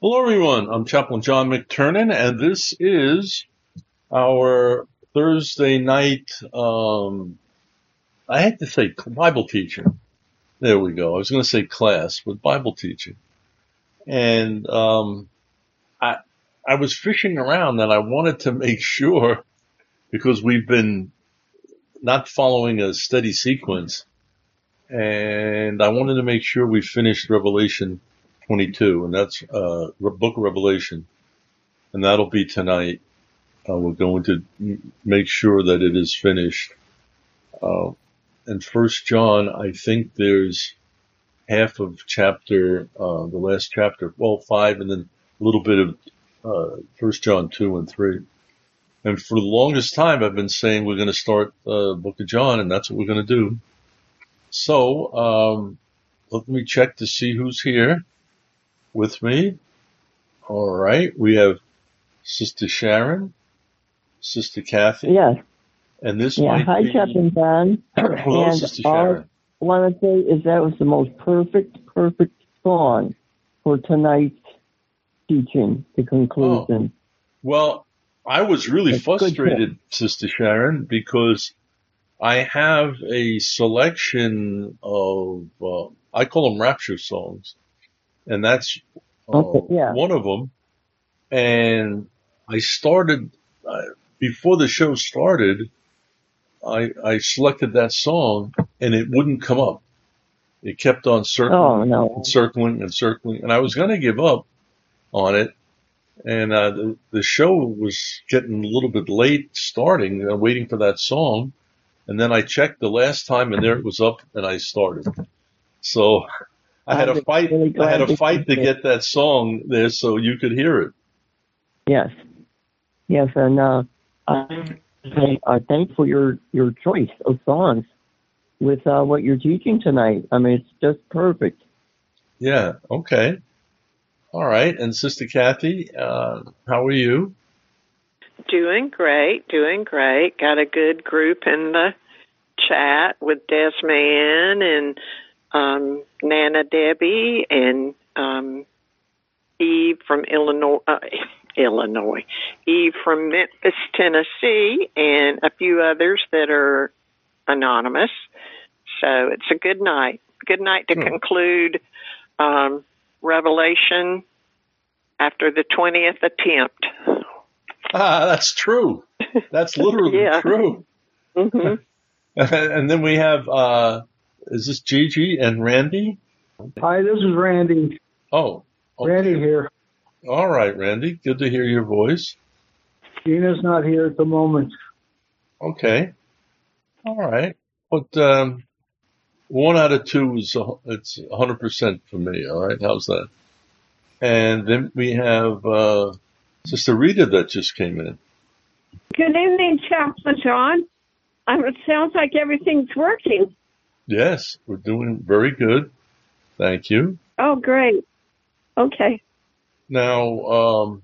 Hello, everyone. I'm Chaplain John McTernan, and this is our Thursday night, I had to say Bible teaching. There we go. I was going to say class, but Bible teaching. And I was fishing around, and I wanted to make sure, because we've been not following a steady sequence, and I wanted to make sure we finished Revelation 22, and that's Book of Revelation, and that'll be tonight. We're going to make sure that it is finished. And First John, I think there's half of chapter, the last chapter, 5, and then a little bit of First John 2 and 3. And for the longest time, I've been saying we're going to start the Book of John, and that's what we're going to do. So let me check to see who's here with me. All right, we have Sister Sharon, Sister Kathy. Yes. And this Yeah. might Hi, be... Chaplain John. Hello, and Sister Sharon. All I want to say is that was the most perfect song for tonight's teaching, the conclusion. Well, I was really It's frustrated, Sister Sharon, because I have a selection of, I call them rapture songs, and that's one of them. And I started, before the show started, I selected that song, and it wouldn't come up. It kept on circling, and circling, and circling, and I was going to give up on it. And the show was getting a little bit late starting, waiting for that song. And then I checked the last time, and there it was up, and I started. So I had a fight. I had a fight to get that song there so you could hear it. Yes, yes, and I thank for your choice of songs with what you're teaching tonight. I mean, it's just perfect. Yeah. Okay. All right. And Sister Kathy, how are you? Doing great. Got a good group in the chat with Desman and Nana Debbie and Eve from Illinois, Eve from Memphis, Tennessee, and a few others that are anonymous. So it's a good night. Good night to conclude Revelation after the 20th attempt. That's true. That's literally true. Mm-hmm. And then we have, is this Gigi and Randy? Hi, this is Randy. Oh. Okay. Randy here. All right, Randy. Good to hear your voice. Gina's not here at the moment. Okay. All right. But 1 out of 2 is it's 100% for me. All right. How's that? And then we have Sister Rita that just came in. Good evening, Chaplain John. It sounds like everything's working. Yes, we're doing very good. Thank you. Oh, great. Okay. Now,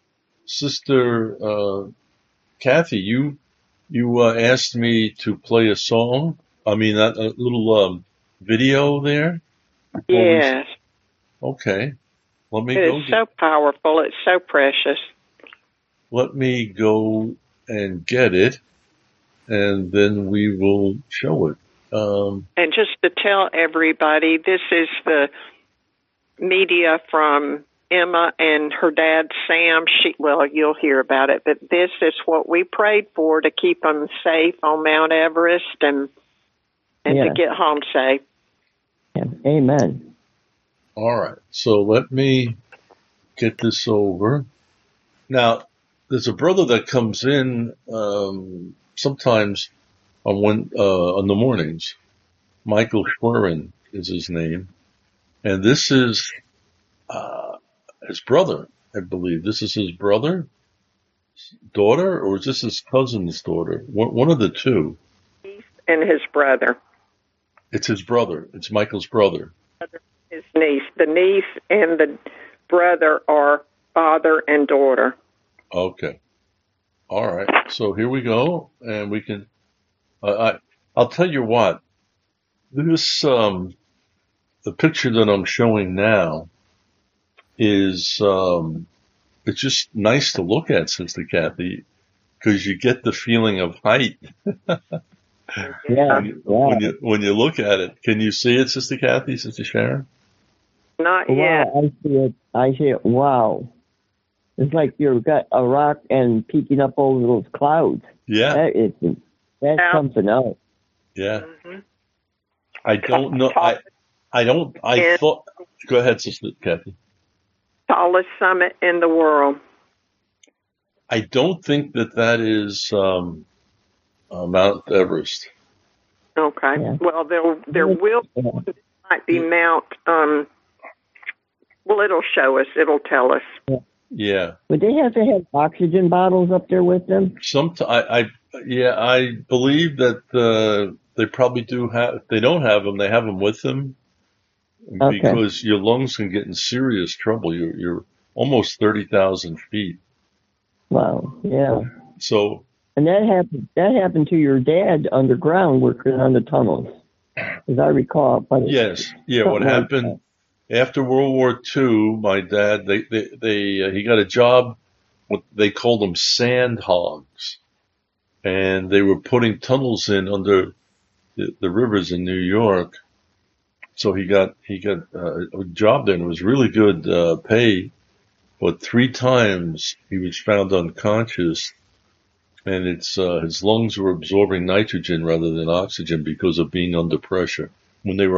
Sister Kathy, you asked me to play a song. I mean, a little video there. Yes. Okay. Let me go. It's so powerful. It's so precious. Let me go and get it, and then we will show it. And just to tell everybody, this is the media from Emma and her dad, Sam. You'll hear about it, but this is what we prayed for to keep them safe on Mount Everest and to get home safe. Yeah. Amen. All right. So let me get this over. Now, there's a brother that comes in sometimes on the mornings. Michael Schwerin is his name. And this is his brother, I believe. This is his brother, daughter, or is this his cousin's daughter? One of the two. And his brother. It's his brother. It's Michael's brother. His niece. The niece and the brother are father and daughter. Okay. All right. So here we go, and we can. I'll tell you what. This the picture that I'm showing now is it's just nice to look at, Sister Kathy, because you get the feeling of height. Yeah. When you look at it. Can you see it, Sister Kathy, Sister Sharon? Not yet. Wow, I see it. Wow. It's like you've got a rock and peeking up over those clouds. Yeah. That's something else. Yeah. Mm-hmm. I don't know. I thought. Go ahead, Sister Kathy. Tallest summit in the world. I don't think that is Mount Everest. Okay. Yeah. Well, there might be Mount. Well, it'll show us. It'll tell us. Yeah. Would they have to have oxygen bottles up there with them? I believe that they probably do have. If they don't have them, they have them with them, because your lungs can get in serious trouble. You're almost 30,000 feet. Wow. Yeah. So. And that happened to your dad underground working on the tunnels, as I recall. Yes. Yeah. What happened after World War II? My dad, he got a job. What they called them sand hogs, and they were putting tunnels in under the rivers in New York. So he got a job there, and it was really good pay. But 3 times he was found unconscious. And his lungs were absorbing nitrogen rather than oxygen because of being under pressure. When they were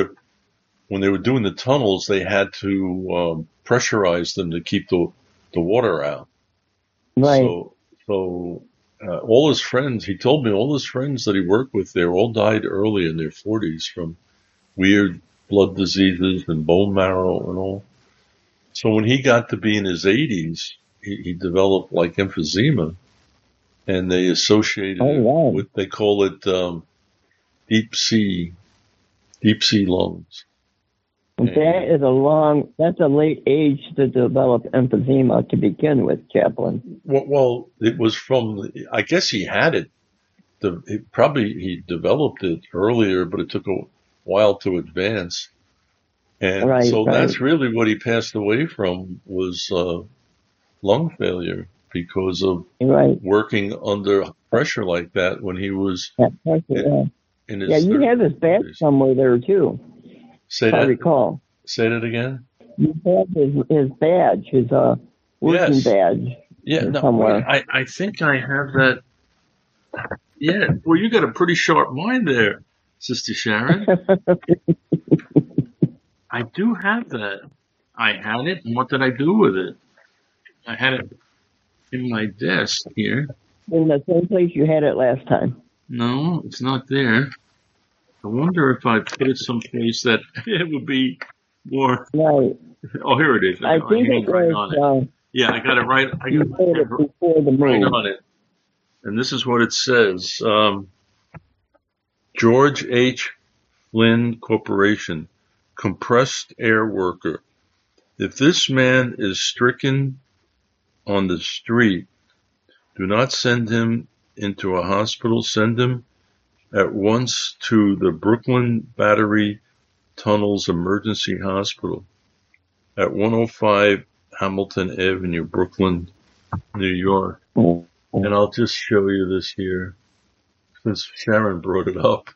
doing the tunnels, they had to pressurize them to keep the water out. Right. So all his friends, he told me, all his friends that he worked with there all died early in their 40s from weird blood diseases and bone marrow and all. So when he got to be in his 80s, he developed like emphysema. And they associated it with, they call it deep sea lungs. That's a late age to develop emphysema to begin with, Chaplain. Well, it was I guess he had it. He developed it earlier, but it took a while to advance. And that's really what he passed away from, was lung failure. Because of working under pressure like that when he was in his 30s. You have his badge somewhere there too. I recall. Say that again. You have his badge, his working badge. Yeah, somewhere. I think I have that. Yeah, well, you got a pretty sharp mind there, Sister Sharon. I do have that. I had it, and what did I do with it? I had it in my desk here. In the same place you had it last time. No, it's not there. I wonder if I put it someplace that it would be more. Right. Oh, here it is. I think it was. On it. Yeah, I got it right. I got it before the move. Right on it. And this is what it says: George H. Flynn Corporation, compressed air worker. If this man is stricken on the street, do not send him into a hospital. Send him at once to the Brooklyn Battery Tunnels Emergency Hospital at 105 Hamilton Avenue, Brooklyn, New York. And I'll just show you this here, since Sharon brought it up.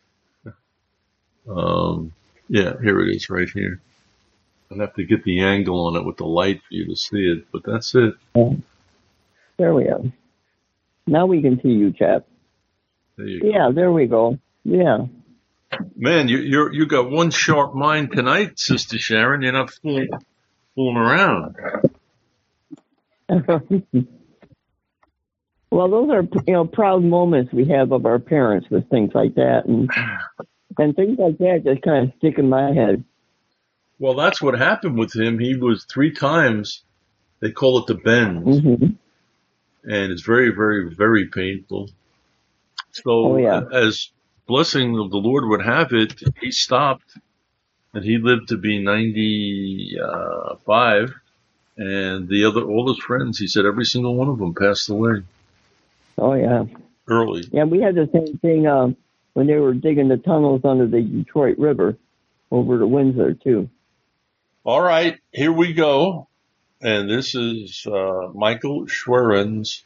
Yeah, here it is right here. I'll have to get the angle on it with the light for you to see it, but that's it. There we are. Now we can see you, chap. There you go. Yeah, there we go. Yeah. Man, you got one sharp mind tonight, Sister Sharon. You're not fooling around. Well, those are proud moments we have of our parents with things like that, and things like that just kind of stick in my head. Well, that's what happened with him. He was 3 times. They call it the bends, and it's very, very, very painful. So, as blessing of the Lord would have it, he stopped, and he lived to be 95. And all his friends, he said, every single one of them passed away. Oh yeah, early. Yeah, we had the same thing when they were digging the tunnels under the Detroit River over to Windsor too. All right, here we go. And this is Michael Schwerin's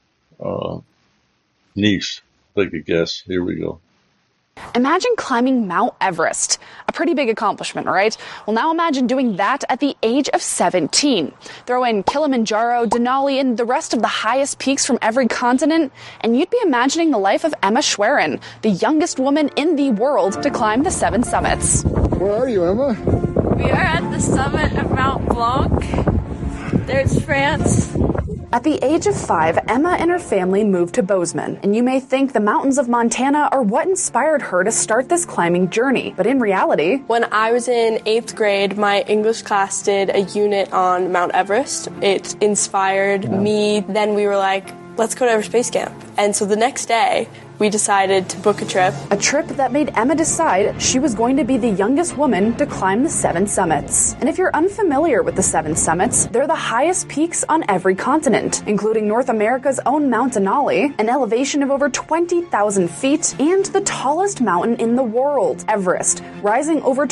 niece. Take a guess. Here we go. Imagine climbing Mount Everest. A pretty big accomplishment, right? Well, now imagine doing that at the age of 17. Throw in Kilimanjaro, Denali, and the rest of the highest peaks from every continent, and you'd be imagining the life of Emma Schwerin, the youngest woman in the world to climb the 7 summits. Where are you, Emma? We are at the summit of Mount Blanc. There's France. At the age of 5, Emma and her family moved to Bozeman, and you may think the mountains of Montana are what inspired her to start this climbing journey, but in reality... When I was in 8th grade, my English class did a unit on Mount Everest. It inspired me. Then we were like, let's go to Everest Base Camp. And so the next day, we decided to book a trip. A trip that made Emma decide she was going to be the youngest woman to climb the 7 summits. And if you're unfamiliar with the 7 summits, they're the highest peaks on every continent, including North America's own Mount Denali, an elevation of over 20,000 feet, and the tallest mountain in the world, Everest, rising over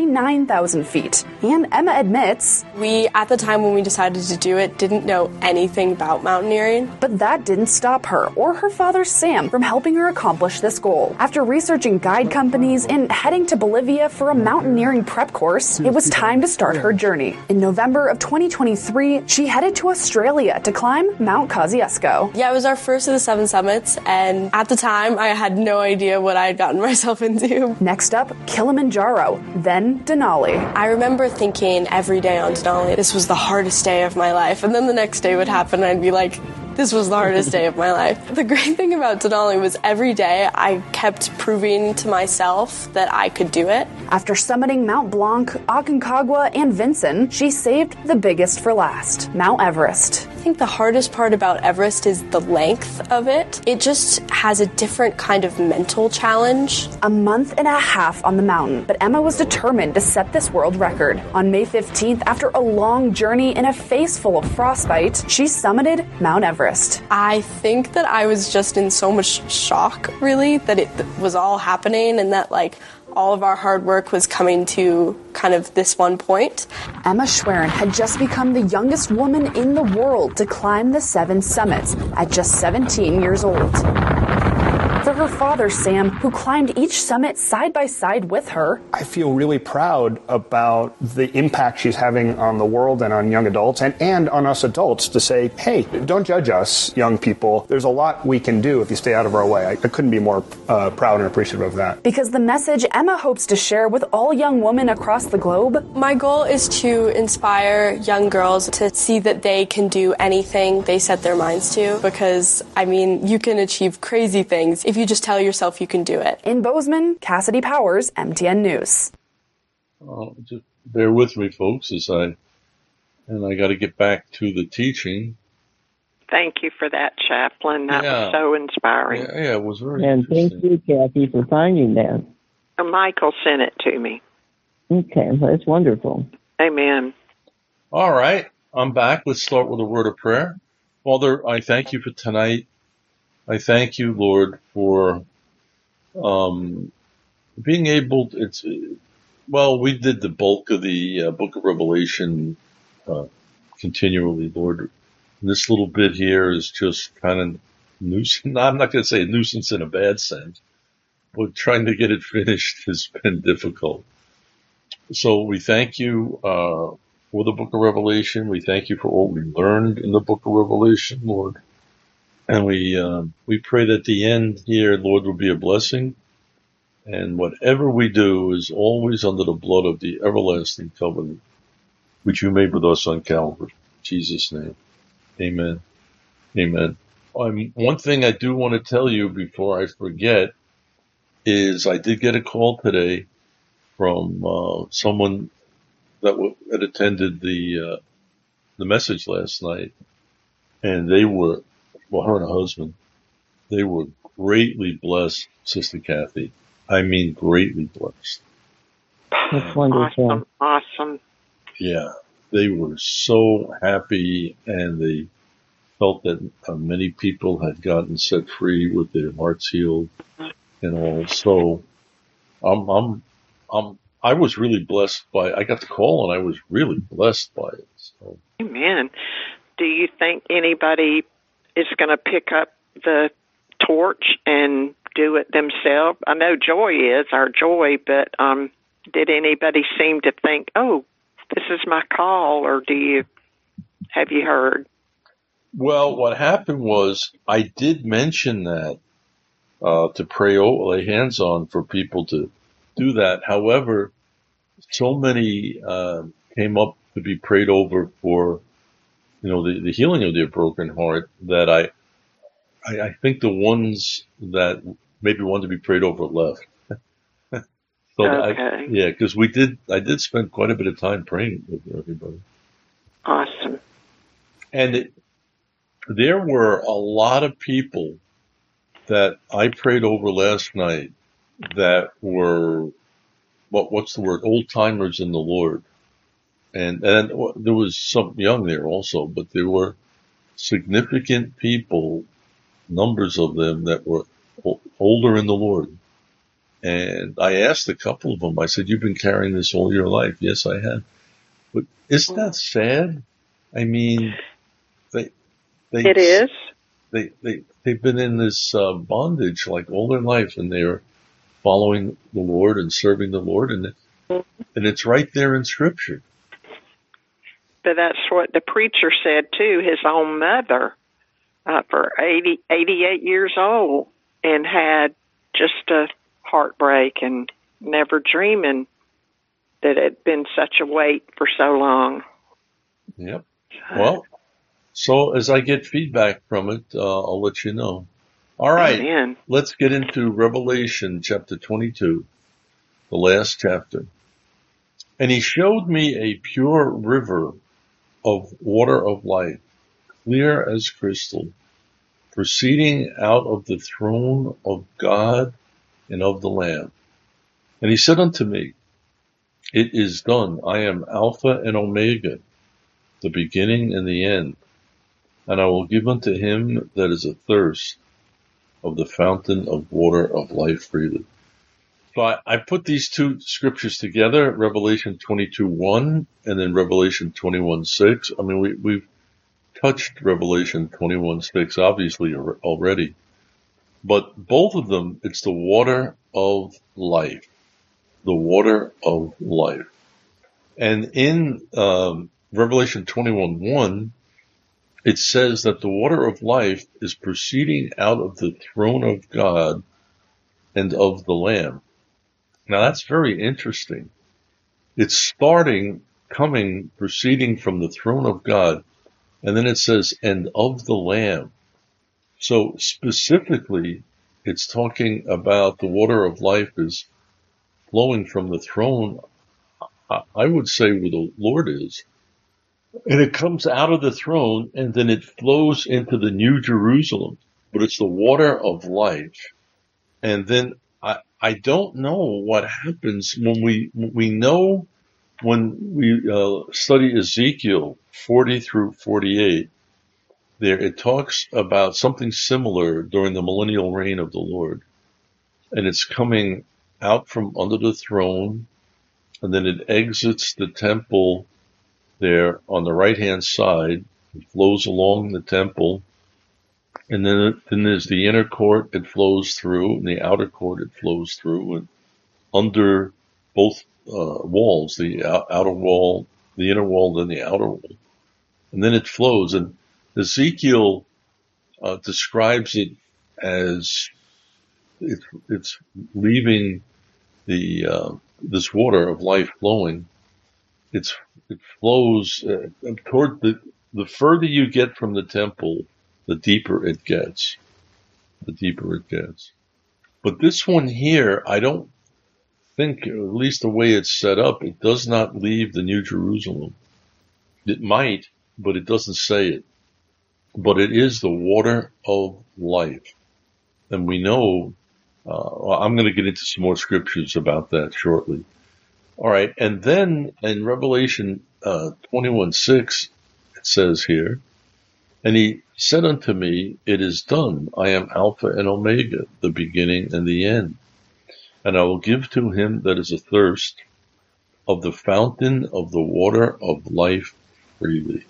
29,000 feet. And Emma admits, we, at the time when we decided to do it, didn't know anything about mountaineering. But that didn't stop her or her father Sam from helping her accomplish this goal. After researching guide companies and heading to Bolivia for a mountaineering prep course, it was time to start her journey. In November of 2023, she headed to Australia to climb Mount Kosciuszko. Yeah, it was our first of the 7 summits, and at the time, I had no idea what I had gotten myself into. Next up, Kilimanjaro, then Denali. I remember thinking every day on Denali, this was the hardest day of my life, and then the next day would happen, and I'd be like, this was the hardest day of my life. The great thing about Denali was every day I kept proving to myself that I could do it. After summiting Mount Blanc, Aconcagua, and Vinson, she saved the biggest for last, Mount Everest. I think the hardest part about Everest is the length of it. It just has a different kind of mental challenge. A month and a half on the mountain, but Emma was determined to set this world record. On May 15th, after a long journey and a face full of frostbite, she summited Mount Everest. I think that I was just in so much shock, really, that it was all happening and that, like, all of our hard work was coming to kind of this one point. Emma Schwerin had just become the youngest woman in the world to climb the 7 summits at just 17 years old. For her father, Sam, who climbed each summit side by side with her, I feel really proud about the impact she's having on the world and on young adults and on us adults to say, hey, don't judge us, young people. There's a lot we can do if you stay out of our way. I couldn't be more proud and appreciative of that. Because the message Emma hopes to share with all young women across the globe. My goal is to inspire young girls to see that they can do anything they set their minds to. Because, I mean, you can achieve crazy things if you just tell yourself you can do it. In Bozeman, Cassidy Powers, MTN News. Just bear with me, folks, I got to get back to the teaching. Thank you for that, Chaplain. That was so inspiring. Yeah, it was very And thank you, Kathy, for finding that. Michael sent it to me. Okay, that's wonderful. Amen. All right, I'm back. Let's start with a word of prayer. Father, I thank you for tonight. I thank you, Lord, for being able to, we did the bulk of the book of Revelation continually, Lord. This little bit here is just kind of nuisance. I'm not going to say a nuisance in a bad sense, but trying to get it finished has been difficult. So we thank you for the book of Revelation. We thank you for what we learned in the book of Revelation, Lord. And we pray that the end here, Lord, will be a blessing. And whatever we do is always under the blood of the everlasting covenant, which you made with us on Calvary. In Jesus' name. Amen. Amen. One thing I do want to tell you before I forget is I did get a call today from someone that had attended the message last night, and they were, her and her husband, they were greatly blessed, Sister Kathy. I mean, greatly blessed. That's wonderful. Awesome. Yeah, they were so happy, and they felt that many people had gotten set free with their hearts healed and all. So I'm I was really blessed I got the call and I was really blessed by it. So. Amen. Do you think anybody is going to pick up the torch and do it themselves? I know Joy is our Joy, but did anybody seem to think, oh, this is my call, or have you heard? Well, what happened was I did mention that to lay hands on for people to do that. However, so many came up to be prayed over for, the healing of their broken heart that I think the ones that maybe wanted to be prayed over left. So okay. Because I did spend quite a bit of time praying with everybody. Awesome. And there were a lot of people that I prayed over last night that were, what's the word, old timers in the Lord. And there was some young there also, but there were significant people, numbers of them that were older in the Lord. And I asked a couple of them, I said, you've been carrying this all your life. Yes, I have. But isn't that sad? I mean, it is. They've been in this bondage like all their life, and they're following the Lord and serving the Lord, and it's right there in Scripture. But that's what the preacher said too. His own mother, for 88 years old, and had just a heartbreak, and never dreaming that it had been such a weight for so long. Yep. Well, so as I get feedback from it, I'll let you know. All right. Amen. Let's get into Revelation chapter 22, the last chapter. And he showed me a pure river of water of life, clear as crystal, proceeding out of the throne of God and of the Lamb. And he said unto me, it is done. I am Alpha and Omega, the beginning and the end. And I will give unto him that is athirst of the fountain of water of life freely. So I put these two scriptures together, Revelation 22:1 and then Revelation 21:6. I mean, we've touched Revelation 21:6 obviously already. But both of them, it's the water of life. The water of life. And in Revelation 21:1, it says that the water of life is proceeding out of the throne of God and of the Lamb. Now that's very interesting. It's proceeding from the throne of God, and then it says, and of the Lamb. So specifically, it's talking about the water of life is flowing from the throne, I would say where the Lord is. And it comes out of the throne, and then it flows into the New Jerusalem. But it's the water of life. And then I don't know what happens when we know when we study Ezekiel 40 through 48. There it talks about something similar during the millennial reign of the Lord. And it's coming out from under the throne, and then it exits the temple there on the right-hand side. It flows along the temple, and then there's the inner court it flows through, and the outer court it flows through, and under both walls, the outer wall, the inner wall, then the outer wall. And then it flows, and Ezekiel describes it as it's leaving this water of life flowing. It flows toward the further you get from the temple, the deeper it gets. The deeper it gets. But this one here, I don't think, at least the way it's set up, it does not leave the New Jerusalem. It might, but it doesn't say it. But it is the water of life. And we know, I'm going to get into some more scriptures about that shortly. All right, and then in Revelation 21:6, it says here, and he said unto me, it is done. I am Alpha and Omega, the beginning and the end. And I will give to him that is athirst of the fountain of the water of life freely.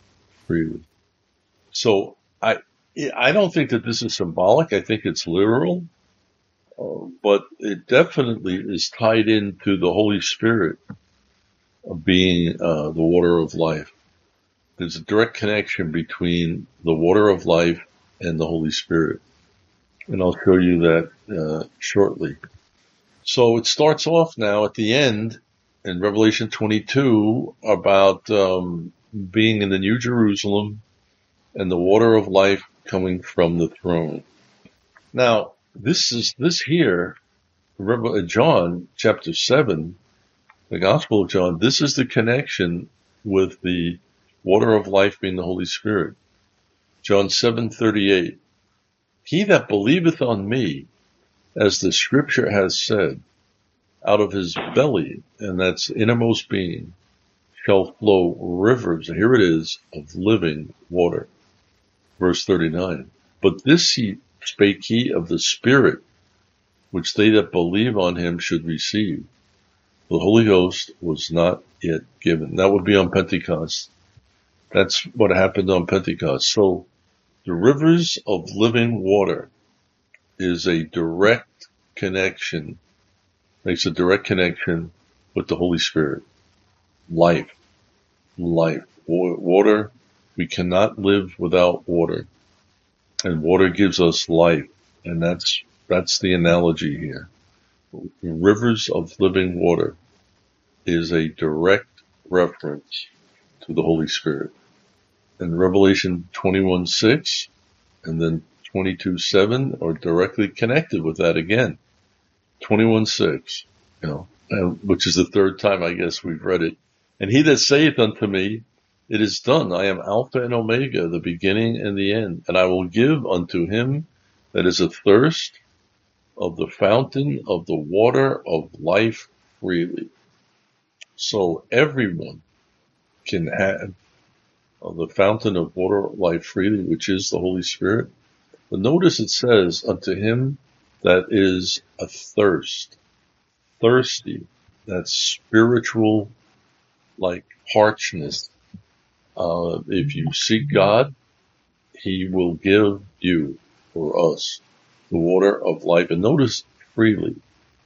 So I don't think that this is symbolic. I think it's literal, but it definitely is tied into the Holy Spirit being the water of life. There's a direct connection between the water of life and the Holy Spirit. And I'll show you that shortly. So it starts off now at the end in Revelation 22 about being in the New Jerusalem and the water of life coming from the throne. Now, this here, John chapter 7, the Gospel of John, this is the connection with the water of life being the Holy Spirit. John 7:38. He that believeth on me, as the scripture has said, out of his belly, and that's innermost being, shall flow rivers, here it is, of living water. Verse 39. But this spake he of the Spirit, which they that believe on him should receive. The Holy Ghost was not yet given. That would be on Pentecost. That's what happened on Pentecost. So the rivers of living water is a direct connection, makes a direct connection with the Holy Spirit. Life. Water, we cannot live without water. And water gives us life. And that's the analogy here. Rivers of living water is a direct reference to the Holy Spirit. And Revelation 21:6 and then 22:7 are directly connected with that again. 21:6, which is the third time I guess we've read it. And he that saith unto me, it is done. I am Alpha and Omega, the beginning and the end. And I will give unto him that is athirst of the fountain of the water of life freely. So everyone can have the fountain of water of life freely, which is the Holy Spirit. But notice it says, unto him that is athirst. Thirsty. That's spiritual, like parchness. If you seek God, he will give you, or us, the water of life. And notice freely.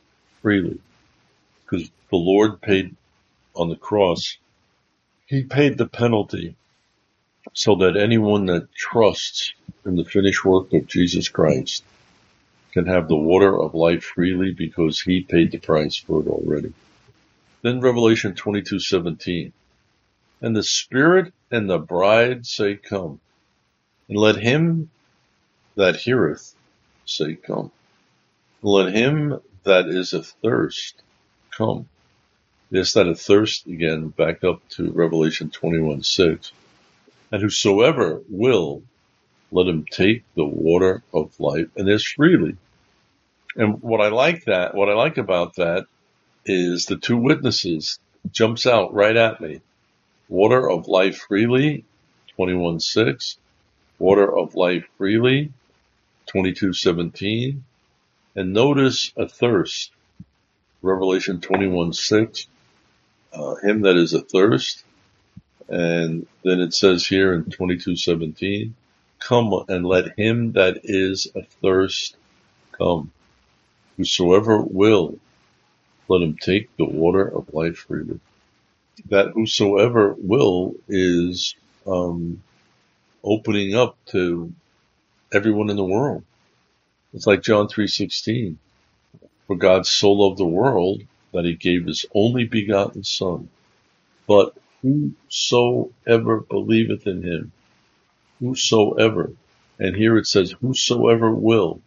Because the Lord paid on the cross, he paid the penalty so that anyone that trusts in the finished work of Jesus Christ can have the water of life freely because he paid the price for it already. Then Revelation 22:17. And the Spirit and the bride say, come. And let him that heareth say, come. And let him that is athirst come. Yes, that athirst, again, back up to Revelation 21:6. And whosoever will, let him take the water of life, and it's freely. And what I like about that is the two witnesses jumps out right at me. Water of life freely, 21:6. Water of life freely, 22:17. And notice athirst, Revelation 21:6. Him that is athirst. And then it says here in 22:17, come and let him that is athirst come. Whosoever will, let him take the water of life freely. That whosoever will is opening up to everyone in the world. It's like John 3:16. For God so loved the world that he gave his only begotten Son. But whosoever believeth in him, whosoever, and here it says whosoever will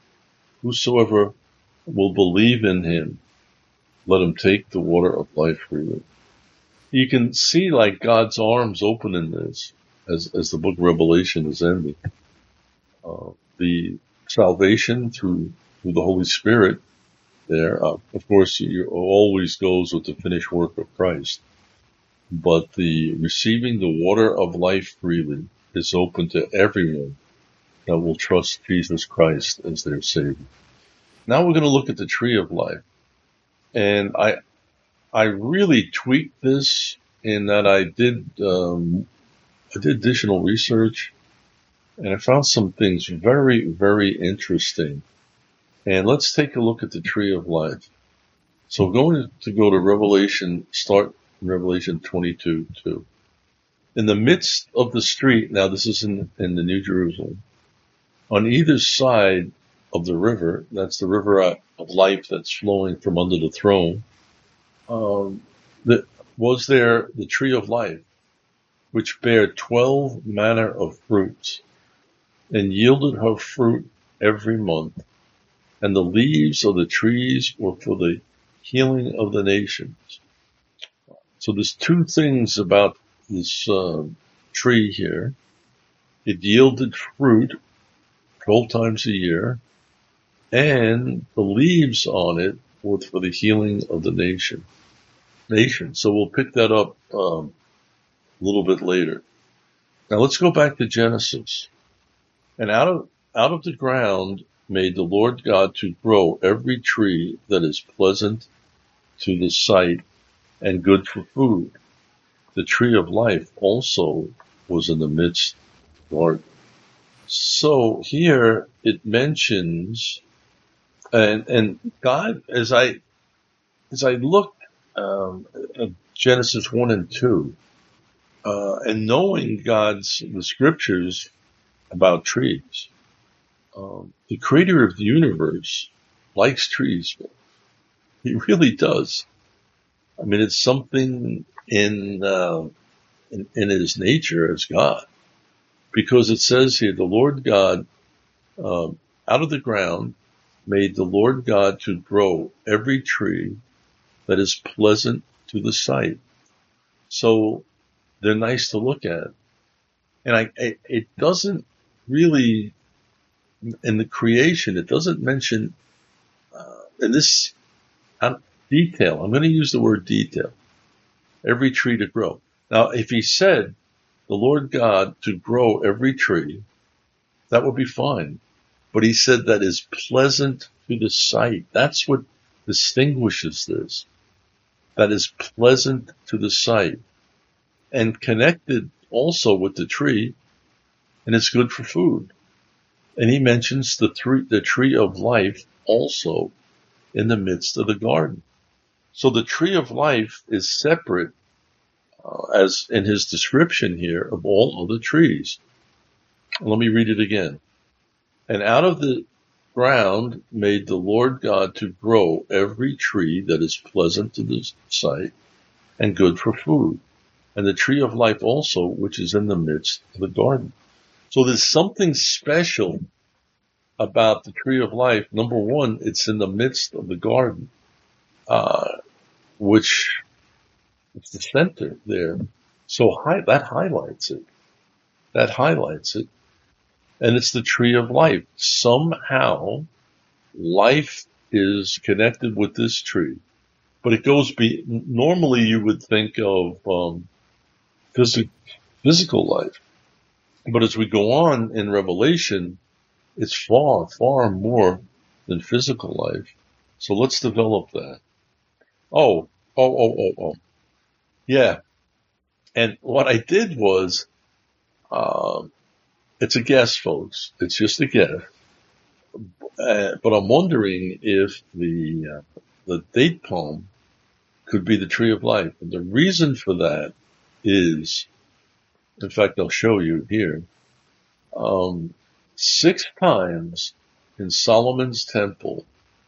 believe in him, let him take the water of life freely. You can see like God's arms open in this as the book of Revelation is ending. The salvation through the Holy Spirit there, of course, it always goes with the finished work of Christ. But the receiving the water of life freely is open to everyone that will trust Jesus Christ as their Savior. Now we're going to look at the tree of life. And I really tweaked this in that I did additional research, and I found some things very, very interesting. And let's take a look at the tree of life. So going to go to Revelation, start Revelation 22:2. In the midst of the street, now this is in the New Jerusalem, on either side of the river, that's the river of life that's flowing from under the throne, was there the tree of life, which bare 12 manner of fruits, and yielded her fruit every month. And the leaves of the trees were for the healing of the nations. So there's two things about this tree here. It yielded fruit 12 times a year, and the leaves on it were for the healing of the nation. So we'll pick that up a little bit later. Now let's go back to Genesis. And out of the ground made the Lord God to grow every tree that is pleasant to the sight and good for food. The tree of life also was in the midst of the garden. So here it mentions, and God, as I look at Genesis 1 and 2, and knowing the scriptures about trees, the creator of the universe likes trees. He really does. I mean, it's something in his nature as God, because it says here, the Lord God, out of the ground, made the Lord God to grow every tree that is pleasant to the sight. So they're nice to look at. And it doesn't really, in the creation, it doesn't mention, in this detail, I'm going to use the word detail, every tree to grow. Now, if he said the Lord God to grow every tree, that would be fine. But he said that is pleasant to the sight. That's what distinguishes this. That is pleasant to the sight. And connected also with the tree, and it's good for food. And he mentions the tree of life also in the midst of the garden. So the tree of life is separate, as in his description here, of all other trees. Let me read it again. And out of the ground made the Lord God to grow every tree that is pleasant to the sight and good for food, and the tree of life also, which is in the midst of the garden. So there's something special about the tree of life. Number one, it's in the midst of the garden, which is the center there. So that highlights it. And it's the tree of life. Somehow, life is connected with this tree. But it goes normally you would think of physical life. But as we go on in Revelation, it's far, far more than physical life. So let's develop that. Oh. Yeah. And what I did was, it's a guess, folks. It's just a guess. But I'm wondering if the date palm could be the tree of life. And the reason for that is, in fact, I'll show you here. 6 times in Solomon's temple,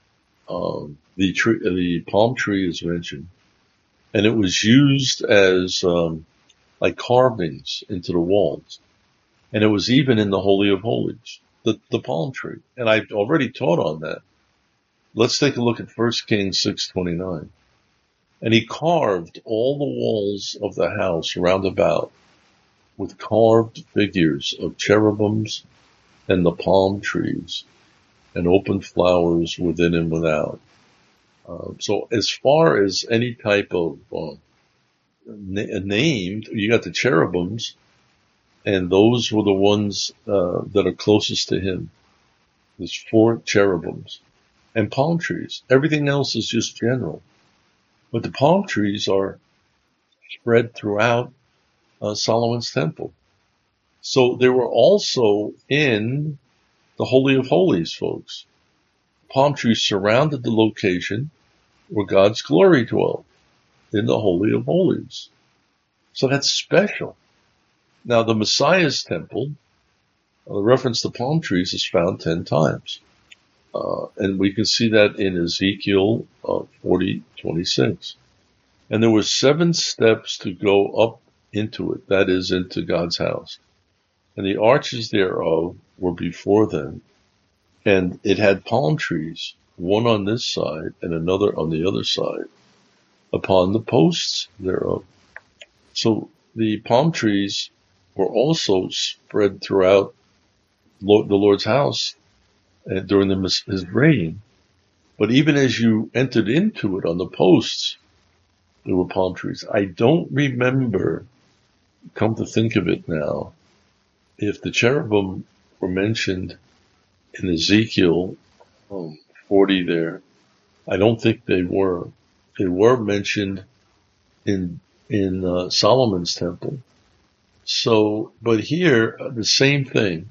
the palm tree is mentioned, and it was used as like carvings into the walls, and it was even in the Holy of Holies, the palm tree. And I've already taught on that. Let's take a look at 1 Kings 6:29. And he carved all the walls of the house round about with carved figures of cherubims and the palm trees and open flowers within and without. So as far as any type of named, you got the cherubims, and those were the ones that are closest to him. There's 4 cherubims and palm trees. Everything else is just general. But the palm trees are spread throughout Solomon's temple. So they were also in the Holy of Holies, folks. Palm trees surrounded the location where God's glory dwelled, in the Holy of Holies. So that's special. Now, the Messiah's temple, the reference to palm trees is found 10 times. And we can see that in Ezekiel 40:26. And there were 7 steps to go up into it, that is, into God's house. And the arches thereof were before them. And it had palm trees, one on this side and another on the other side, upon the posts thereof. So the palm trees were also spread throughout the Lord's house during his reign. But even as you entered into it on the posts, there were palm trees. I don't remember, come to think of it now, if the cherubim were mentioned in Ezekiel 40 there. I don't think they were. They were mentioned in Solomon's temple. So, but here, the same thing.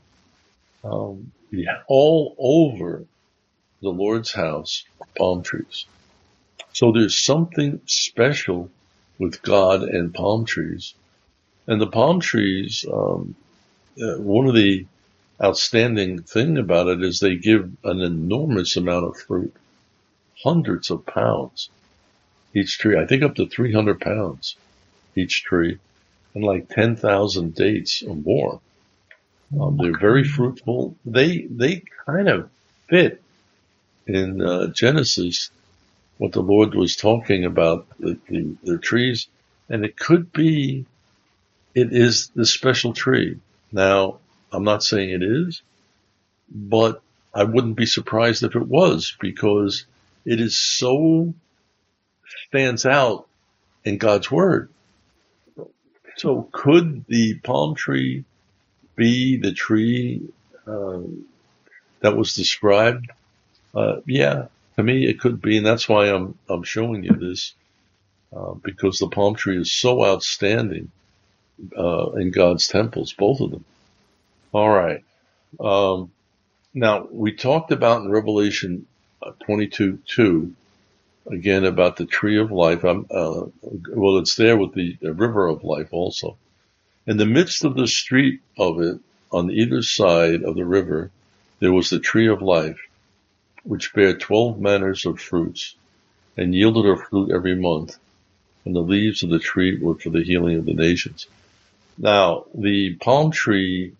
All over the Lord's house are palm trees. So there's something special with God and palm trees. And the palm trees, one of the outstanding thing about it is they give an enormous amount of fruit. Hundreds of pounds each tree. I think up to 300 pounds each tree. And like 10,000 dates or more. They're very fruitful. They kind of fit in Genesis what the Lord was talking about, the trees. And it could be, it is the special tree. Now, I'm not saying it is, but I wouldn't be surprised if it was, because it is so stands out in God's Word. So could the palm tree be the tree that was described? Yeah, to me it could be, and that's why I'm showing you this, because the palm tree is so outstanding in God's temples, both of them. All right. Now, we talked about in Revelation 22:2, again, about the tree of life. Well, it's there with the river of life also. In the midst of the street of it, on either side of the river, there was the tree of life, which bare 12 manners of fruits, and yielded her fruit every month. And the leaves of the tree were for the healing of the nations. Now, the palm tree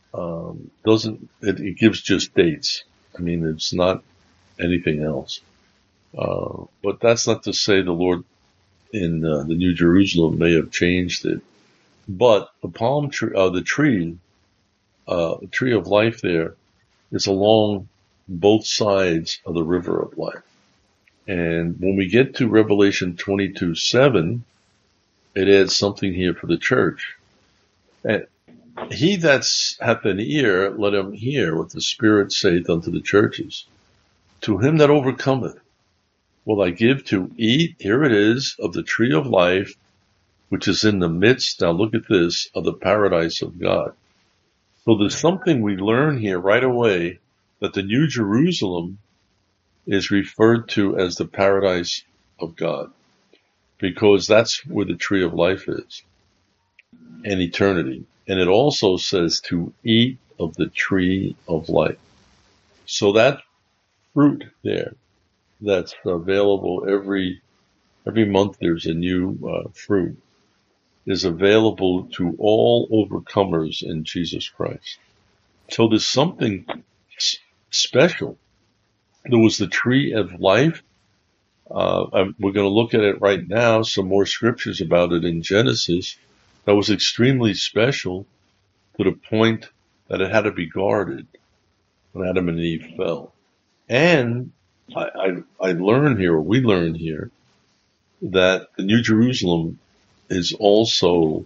it gives just dates. I mean, it's not anything else. But that's not to say the Lord in the New Jerusalem may have changed it. But the palm tree, the tree of life there is along both sides of the river of life. And when we get to Revelation 22:7, it adds something here for the church. And he that hath an ear, let him hear what the Spirit saith unto the churches. To him that overcometh will I give to eat, here it is, of the tree of life, which is in the midst, now look at this, of the paradise of God. So there's something we learn here right away, that the New Jerusalem is referred to as the paradise of God, because that's where the tree of life is, and eternity. And it also says to eat of the tree of life. So that fruit there, that's available every month, there's a new fruit, is available to all overcomers in Jesus Christ. So there's something special. There was the tree of life. We're going to look at it right now, some more scriptures about it in Genesis. That was extremely special to the point that it had to be guarded when Adam and Eve fell. And I learned here, or we learned here, that the New Jerusalem is also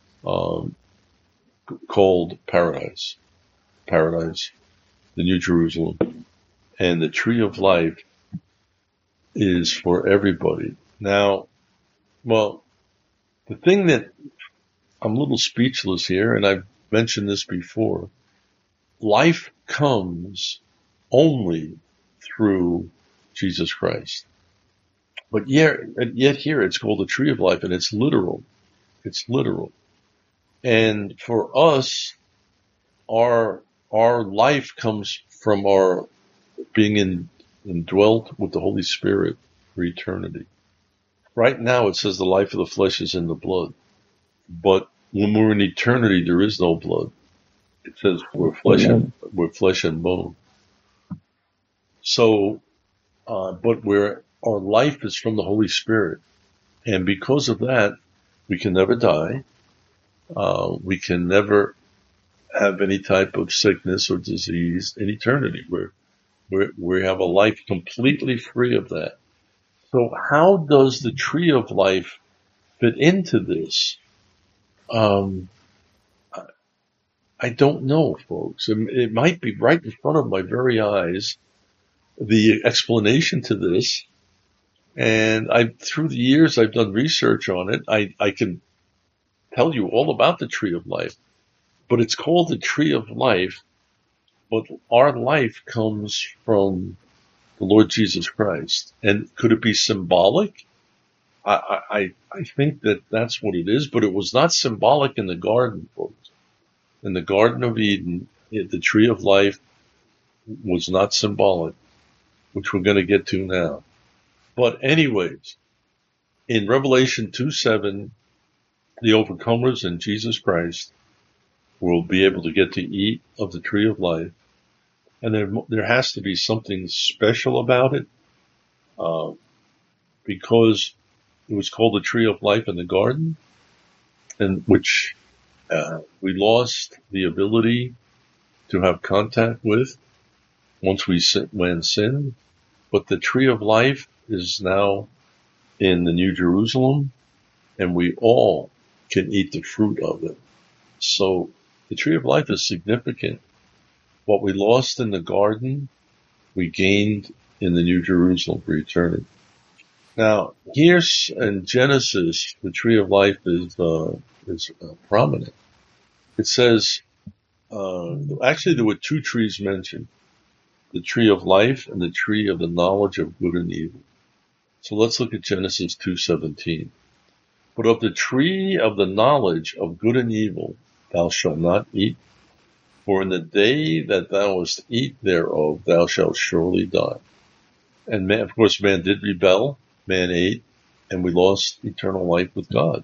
called paradise. Paradise, the New Jerusalem. And the tree of life is for everybody. Now, well, the thing that I'm a little speechless here, and I've mentioned this before, life comes only through Jesus Christ. But yet here it's called the tree of life, and it's literal. It's literal. And for us, our life comes from our being indwelt with the Holy Spirit for eternity. Right now it says the life of the flesh is in the blood. But when we're in eternity, there is no blood. It says we're flesh and bone. So, but our life is from the Holy Spirit. And because of that, we can never die. We can never have any type of sickness or disease in eternity. We have a life completely free of that. So how does the tree of life fit into this? I don't know, folks. It might be right in front of my very eyes, the explanation to this. And through the years, I've done research on it. I can tell you all about the tree of life, but it's called the tree of life. But our life comes from the Lord Jesus Christ. And could it be symbolic? I think that's what it is, but it was not symbolic in the garden, folks. In the Garden of Eden, the tree of life was not symbolic, which we're going to get to now. But anyways, in Revelation 2:7, the overcomers in Jesus Christ will be able to get to eat of the tree of life. And there has to be something special about it, because it was called the tree of life in the garden, and which we lost the ability to have contact with once we sinned. But the tree of life is now in the New Jerusalem, and we all can eat the fruit of it. So the tree of life is significant. What we lost in the garden, we gained in the New Jerusalem for eternity. Now, here's in Genesis, the tree of life is prominent. It says, actually there were two trees mentioned, the tree of life and the tree of the knowledge of good and evil. So let's look at Genesis 2:17. But of the tree of the knowledge of good and evil thou shalt not eat, for in the day that thou wilt eat thereof thou shalt surely die. And man, of course, man did rebel, man ate, and we lost eternal life with God.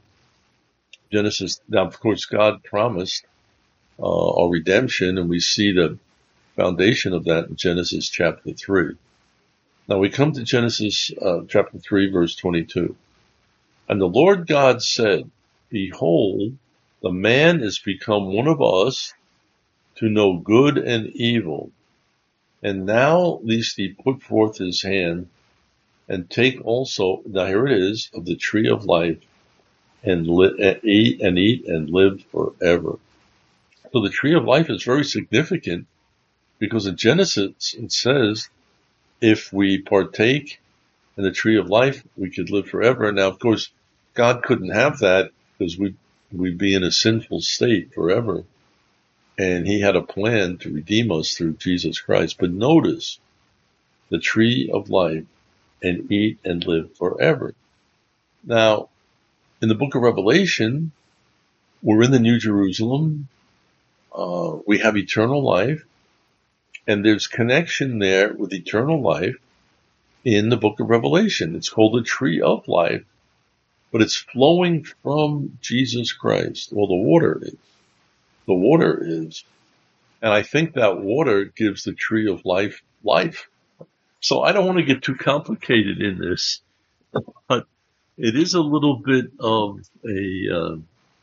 Now of course God promised our redemption, and we see the foundation of that in Genesis chapter 3. Now we come to Genesis chapter 3 verse 22. And the Lord God said, Behold, the man is become one of us to know good and evil. And now lest he put forth his hand and take also, now here it is, of the tree of life and eat and live forever. So the tree of life is very significant because in Genesis it says, if we partake in the tree of life, we could live forever. Now, of course, God couldn't have that because we'd be in a sinful state forever. And he had a plan to redeem us through Jesus Christ. But notice the tree of life and eat and live forever. Now, in the book of Revelation, we're in the New Jerusalem. We have eternal life. And there's connection there with eternal life in the book of Revelation. It's called the tree of life, but it's flowing from Jesus Christ. Well, the water is. The water is. And I think that water gives the tree of life life. So I don't want to get too complicated in this, but it is a little bit of a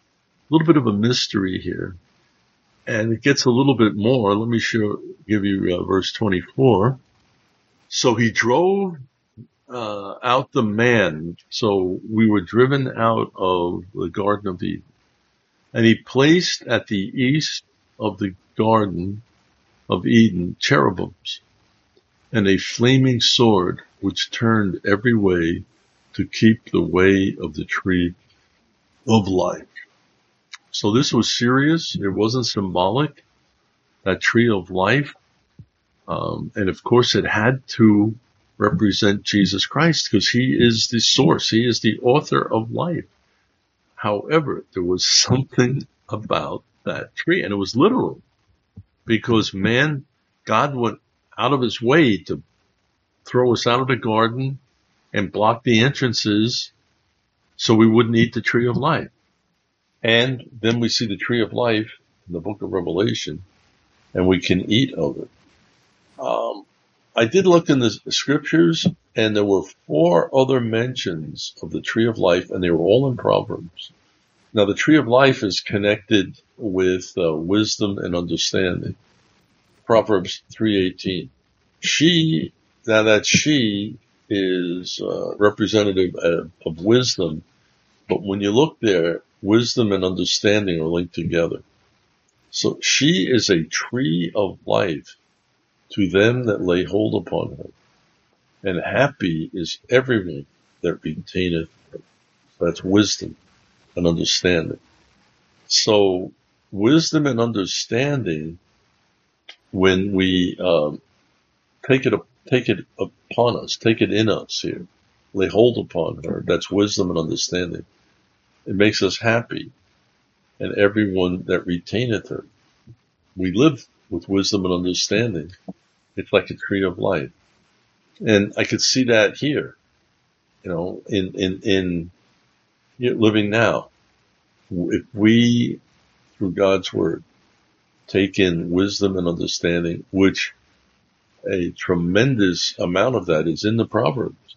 mystery here. And it gets a little bit more. Let me give you verse 24. So he drove out the man. So we were driven out of the Garden of Eden. And he placed at the east of the Garden of Eden cherubims and a flaming sword which turned every way to keep the way of the tree of life. So this was serious. It wasn't symbolic. That tree of life. And of course it had to represent Jesus Christ because he is the source. He is the author of life. However, there was something about that tree, and it was literal, because God went out of his way to throw us out of the garden and block the entrances so we wouldn't eat the tree of life. And then we see the tree of life in the book of Revelation, and we can eat of it. I did look in the scriptures, and there were 4 other mentions of the tree of life, and they were all in Proverbs. Now, the tree of life is connected with wisdom and understanding. Proverbs 3:18. That she is representative of wisdom, but when you look there, wisdom and understanding are linked together. So she is a tree of life to them that lay hold upon her. And happy is everyone that retaineth her. That's wisdom and understanding. So wisdom and understanding, when we take it upon us, take it in us here, lay hold upon her, that's wisdom and understanding. It makes us happy. And everyone that retaineth her. We live with wisdom and understanding. It's like a tree of life. And I could see that here, in living now. If we, through God's word, take in wisdom and understanding, which a tremendous amount of that is in the Proverbs,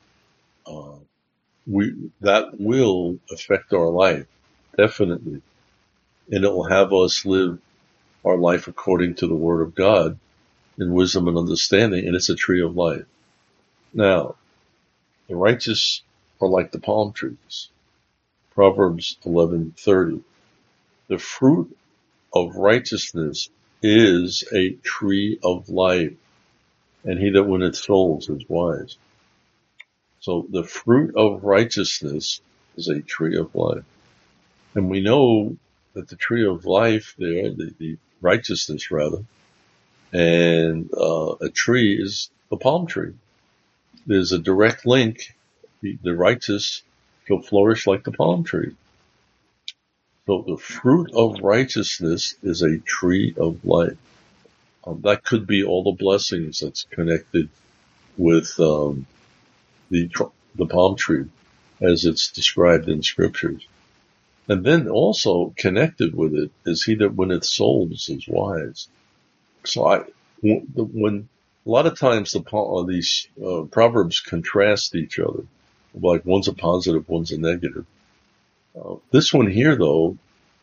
that will affect our life, definitely. And it will have us live our life according to the word of God in wisdom and understanding, and it's a tree of life. Now, the righteous are like the palm trees. Proverbs 11:30. The fruit of righteousness is a tree of life, and he that winneth souls is wise. So the fruit of righteousness is a tree of life. And we know that the tree of life there, the righteousness rather, and a tree is the palm tree. There's a direct link. The righteous shall flourish like the palm tree. So the fruit of righteousness is a tree of life. That could be all the blessings that's connected with the palm tree as it's described in scriptures. And then also connected with it is he that winneth souls is wise. So when a lot of times these proverbs contrast each other, like one's a positive, one's a negative. This one here, though,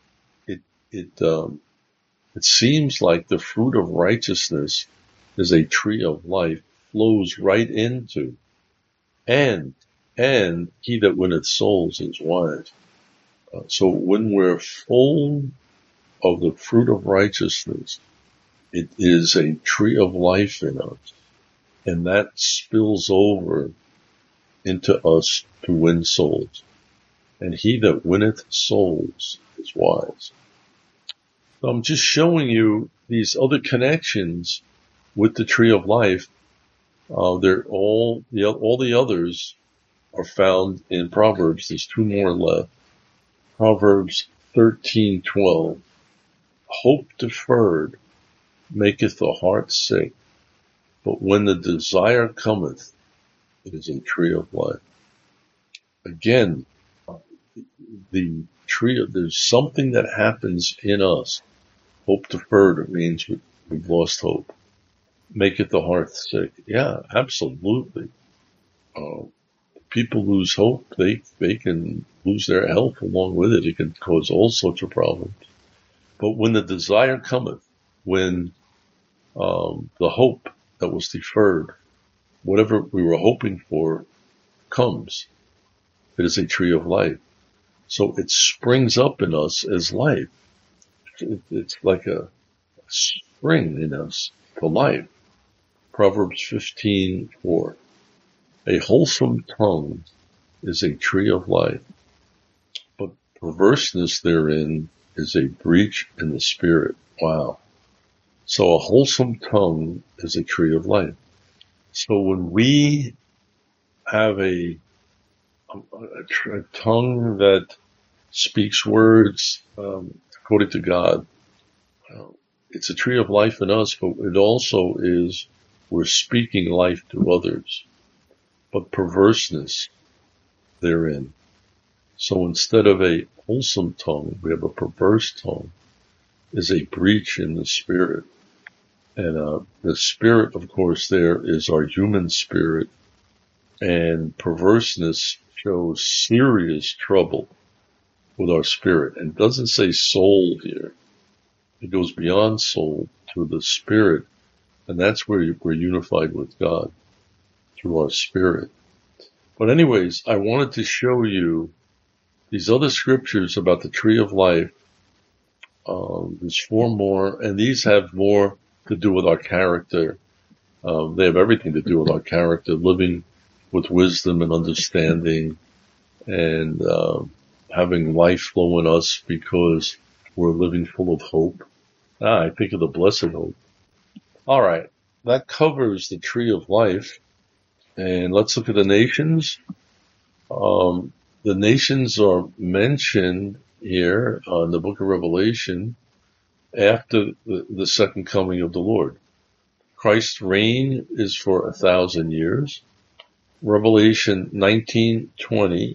it seems like the fruit of righteousness is a tree of life, flows right into, and he that winneth souls is wise. So when we're full of the fruit of righteousness, it is a tree of life in us, and that spills over into us to win souls. And he that winneth souls is wise. So I'm just showing you these other connections with the tree of life. They're all the others are found in Proverbs. There's 2 more left. Proverbs 13:12. Hope deferred maketh the heart sick, but when the desire cometh, it is a tree of life. Again, there's something that happens in us. Hope deferred means we've lost hope. Maketh the heart sick. Yeah, absolutely. People lose hope. They can lose their health along with it. It can cause all sorts of problems. But when the desire cometh, when the hope that was deferred, whatever we were hoping for, comes, it is a tree of life. So it springs up in us as life. It's like a spring in us to life. Proverbs 15:4. A wholesome tongue is a tree of life, but perverseness therein is a breach in the spirit. Wow. So a wholesome tongue is a tree of life. So when we have a tongue that speaks words according to God, it's a tree of life in us, but it also is, we're speaking life to others, but perverseness therein. So instead of a wholesome tongue, we have a perverse tongue, is a breach in the spirit. And the spirit, of course, there is our human spirit, and perverseness shows serious trouble with our spirit. And it doesn't say soul here. It goes beyond soul to the spirit, and that's where we're unified with God, through our spirit. But anyways, I wanted to show you these other scriptures about the tree of life. There's 4 more, and these have more to do with our character. They have everything to do with our character, living with wisdom and understanding, and having life flow in us because we're living full of hope. I think of the blessed hope. All right, that covers the tree of life. And let's look at the nations. The nations are mentioned here in the book of Revelation after the second coming of the Lord. Christ's reign is for 1,000 years. Revelation 19:20,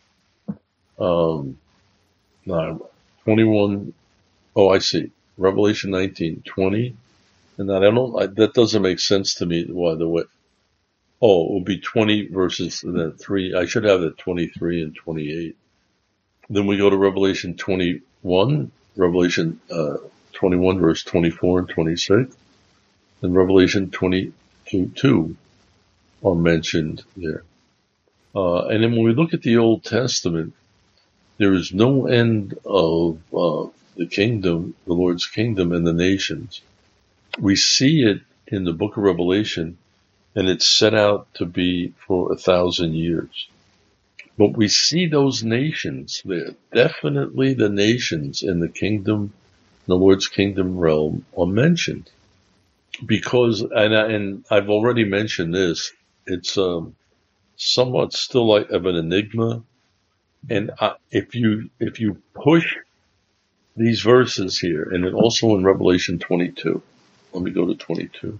21. Oh, I see. Revelation 19:20, and that doesn't make sense to me. By the way, it will be 20 verses and then 3. I should have it 23 and 28. Then we go to Revelation 21, Revelation 21 verse 24 and 26, and Revelation 22 are mentioned there. And then when we look at the Old Testament, there is no end of the kingdom, the Lord's kingdom, and the nations. We see it in the book of Revelation, and it's set out to be for 1,000 years. But we see those nations there. Definitely the nations in the kingdom, the Lord's kingdom realm, are mentioned. Because, and I've already mentioned this, it's somewhat still like of an enigma. And if you push these verses here, and then also in Revelation 22, let me go to 22.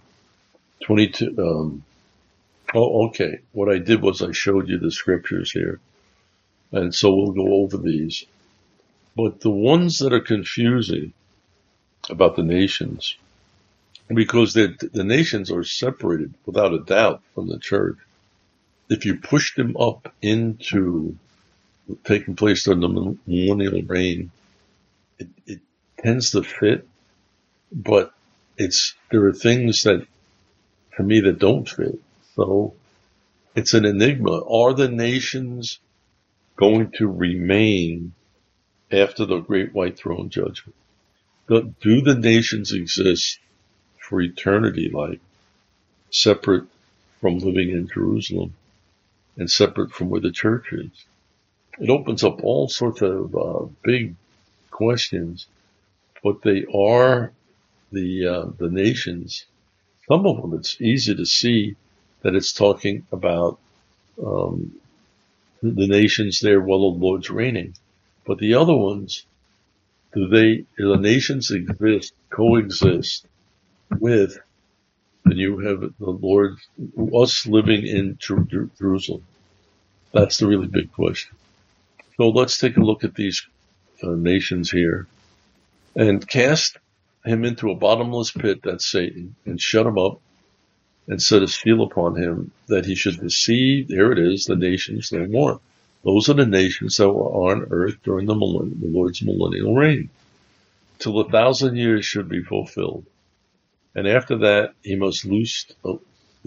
22. Okay. What I did was I showed you the scriptures here, and so we'll go over these. But the ones that are confusing about the nations, because the nations are separated without a doubt from the church. If you push them up into taking place during the millennial reign, it tends to fit, but there are things that, for me, that don't fit. So it's an enigma. Are the nations going to remain after the great white throne judgment? Do the nations exist for eternity, like separate from living in Jerusalem and separate from where the church is? It opens up all sorts of big questions, but they are the nations. Some of them, it's easy to see that it's talking about the nations there while the Lord's reigning. But the other ones, do the nations coexist with, and you have the Lord, us living in Jerusalem? That's the really big question. So let's take a look at these nations here. And cast him into a bottomless pit, that's Satan, and shut him up, and set a seal upon him, that he should deceive, here it is, the nations no more. Those are the nations that were on earth during the Lord's millennial reign, till 1,000 years should be fulfilled. And after that, he must be loosed a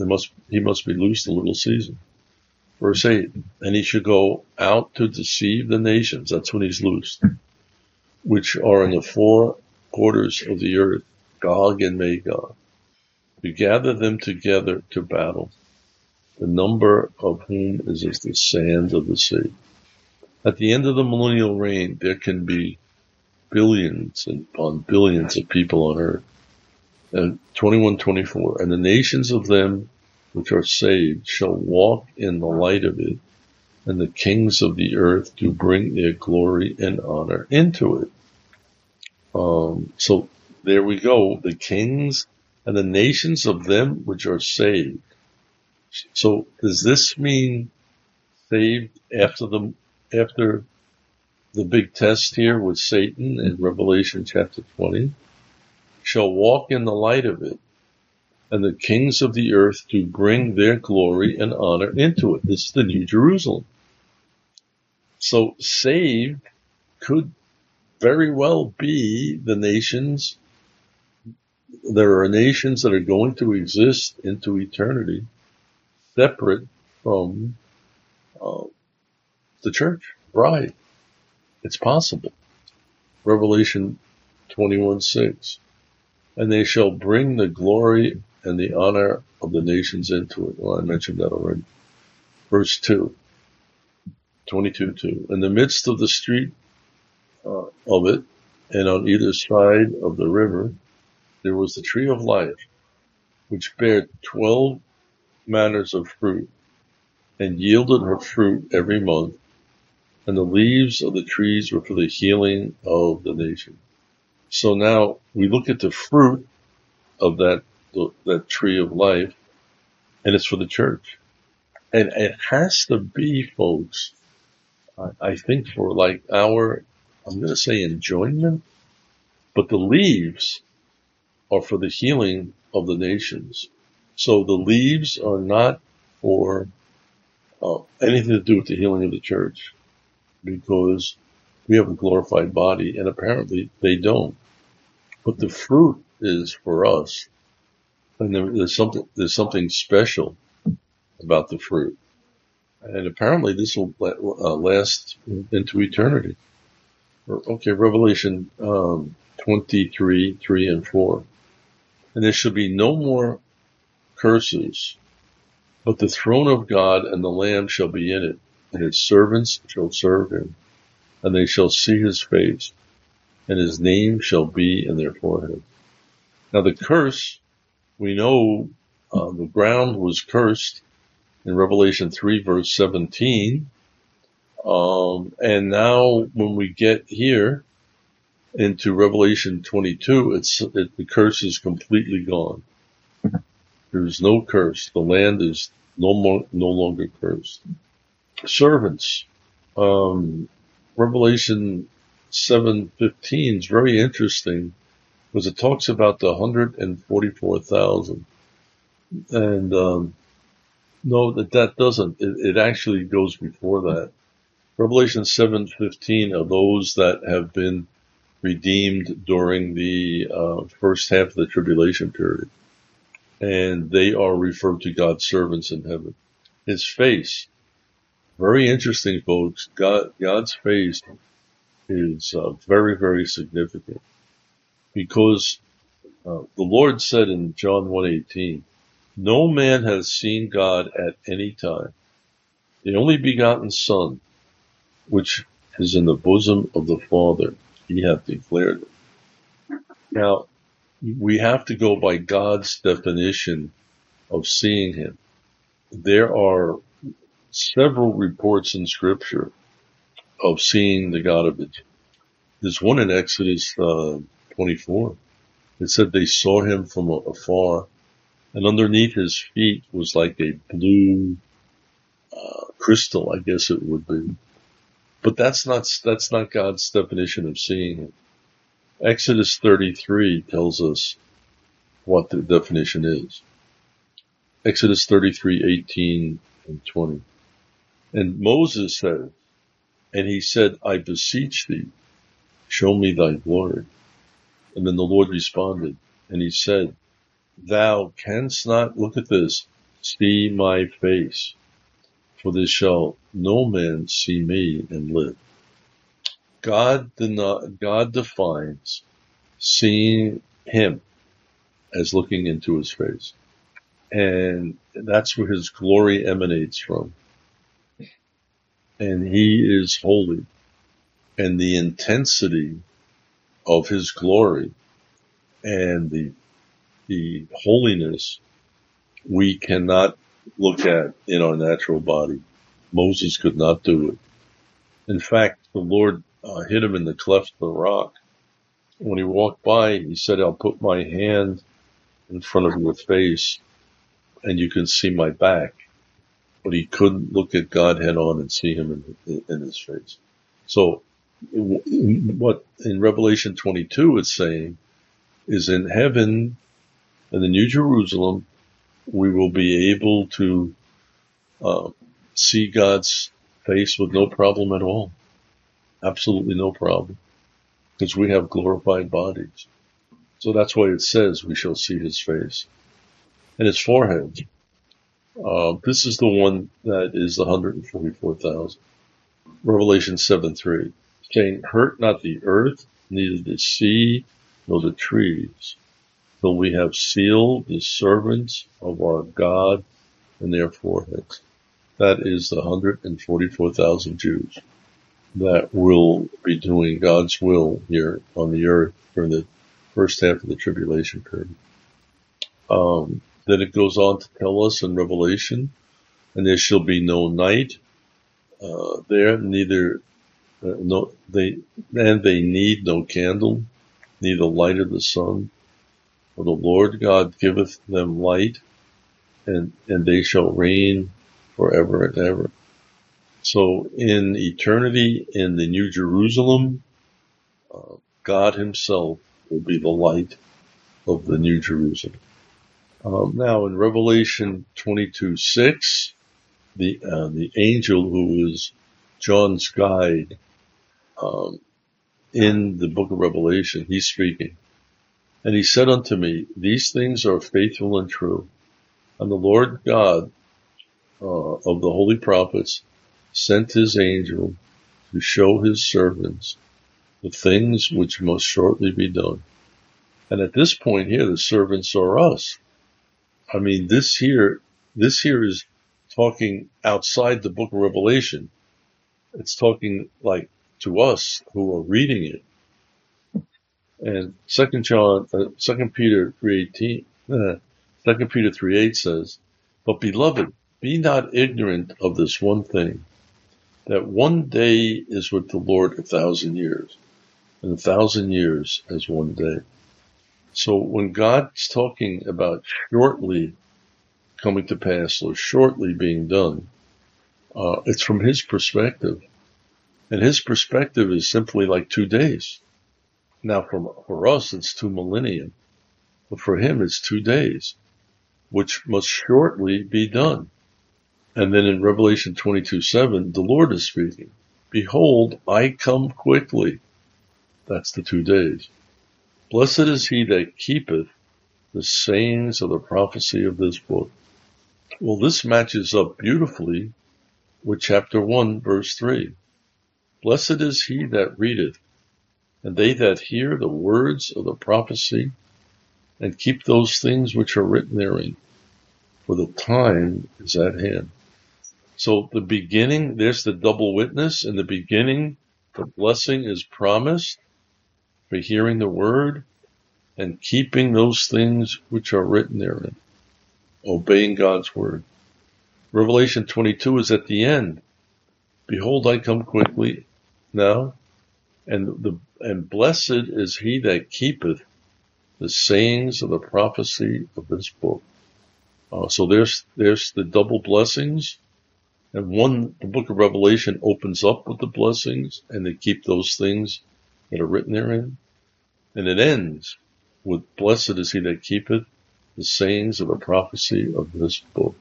little season. Verse 8, and he should go out to deceive the nations, that's when he's loosed, which are in the 4 quarters of the earth, Gog and Magog, to gather them together to battle. the number of whom is as the sand of the sea. At the end of the millennial reign, there can be billions and upon billions of people on earth. And 21:24, and the nations of them which are saved shall walk in the light of it, and the kings of the earth do bring their glory and honor into it. So there we go, the kings and the nations of them which are saved. So does this mean saved after the big test here with Satan in Revelation chapter 20? Shall walk in the light of it, and the kings of the earth do bring their glory and honor into it. This is the New Jerusalem. So saved could very well be the nations. There are nations that are going to exist into eternity, separate from the church, bride. It's possible. Revelation 21:6. And they shall bring the glory and the honor of the nations into it. Well, I mentioned that already. Verse 2, 22:2. In the midst of the street of it, and on either side of the river, there was the tree of life, which bare 12 manners of fruit, and yielded her fruit every month. And the leaves of the trees were for the healing of the nation. So now we look at the fruit of that tree of life, and it's for the church. And it has to be, folks, I think for like our, I'm going to say enjoyment, but the leaves are for the healing of the nations. So the leaves are not for anything to do with the healing of the church, because we have a glorified body, and apparently they don't. But the fruit is for us, and there's something special about the fruit, and apparently this will last into eternity. Okay, Revelation 23:3-4, and there shall be no more curses, but the throne of God and the Lamb shall be in it, and his servants shall serve him, and they shall see his face, and his name shall be in their forehead. Now the curse, we know the ground was cursed in Revelation 3 verse 17. And now when we get here into Revelation 22, the curse is completely gone. There's no curse. The land is no longer cursed. Servants. Revelation 7:15 is very interesting, because it talks about the 144,000. And no, that doesn't. It actually goes before that. Revelation 7:15 are those that have been redeemed during the first half of the tribulation period. And they are referred to God's servants in heaven. His face. Very interesting, folks. God's face is very, very significant, because the Lord said in John 1:18, no man has seen God at any time. The only begotten Son, which is in the bosom of the Father, he hath declared it. Now, we have to go by God's definition of seeing him. There are several reports in Scripture of seeing the God of it. There's one in Exodus 24. It said they saw him from afar, and underneath his feet was like a blue crystal, I guess it would be. But that's not God's definition of seeing him. Exodus 33 tells us what the definition is. Exodus 33:18-20. And Moses said, and he said, I beseech thee, show me thy glory. And then the Lord responded, and he said, thou canst not, look at this, see my face, for this shall no man see me and live. God defines seeing him as looking into his face. And that's where his glory emanates from. And he is holy. And the intensity of his glory and the holiness we cannot look at in our natural body. Moses could not do it. In fact, the Lord hit him in the cleft of the rock. When he walked by, he said, I'll put my hand in front of your face and you can see my back. But he couldn't look at God head on and see him in his face. So what in Revelation 22 it's saying is in heaven, in the New Jerusalem, we will be able to see God's face with no problem at all. Absolutely no problem. Because we have glorified bodies. So that's why it says we shall see his face. And his forehead. This is the one that is the 144,000. Revelation 7:3. Saying, hurt not the earth, neither the sea, nor the trees, till we have sealed the servants of our God in their foreheads. That is the 144,000 Jews that will be doing God's will here on the earth during the first half of the tribulation period. Then it goes on to tell us in Revelation, and there shall be no night there, they need no candle, neither light of the sun. For the Lord God giveth them light, and they shall reign forever and ever. So in eternity, in the New Jerusalem, God himself will be the light of the New Jerusalem. Now in Revelation 22:6, the angel who is John's guide in the book of Revelation, he's speaking. And he said unto me, these things are faithful and true. And the Lord God of the holy prophets sent his angel to show his servants the things which must shortly be done. And at this point here, the servants are us. I mean, this here is talking outside the book of Revelation. It's talking like to us who are reading it. And 2 Peter 3:8 says, but beloved, be not ignorant of this one thing, that one day is with the Lord 1,000 years, and 1,000 years as one day. So when God's talking about shortly coming to pass or shortly being done, it's from his perspective. And his perspective is simply like 2 days. Now for us, it's 2 millennium. But for him, it's 2 days, which must shortly be done. And then in Revelation 22:7, the Lord is speaking. Behold, I come quickly. That's the 2 days. Blessed is he that keepeth the sayings of the prophecy of this book. Well, this matches up beautifully with chapter 1, verse 3. Blessed is he that readeth, and they that hear the words of the prophecy, and keep those things which are written therein, for the time is at hand. So the beginning, there's the double witness. In the beginning, the blessing is promised for hearing the word and keeping those things which are written therein, obeying God's word. Revelation 22 is at the end. Behold, I come quickly now, and blessed is he that keepeth the sayings of the prophecy of this book. So there's the double blessings, and the book of Revelation opens up with the blessings, and they keep those things that are written therein, and it ends with blessed is he that keepeth the sayings of the prophecy of this book.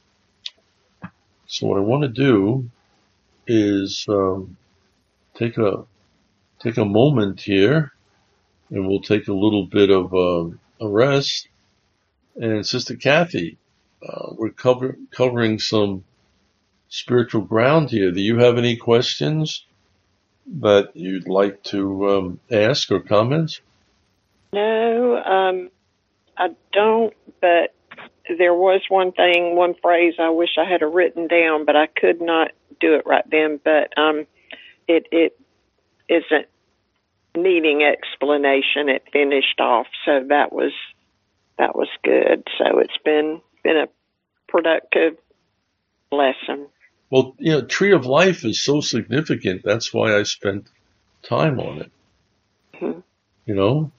So what I want to do is take a moment here, and we'll take a little bit of a rest. And Sister Kathy, we're covering some spiritual ground here. Do you have any questions that you'd like to ask or comment? No, I don't, but there was one phrase I wish I had written down, but I could not do it right then. But it isn't needing explanation. It finished off, so that was good. So it's been a productive lesson. Well, Tree of Life is so significant. That's why I spent time on it. Mm-hmm.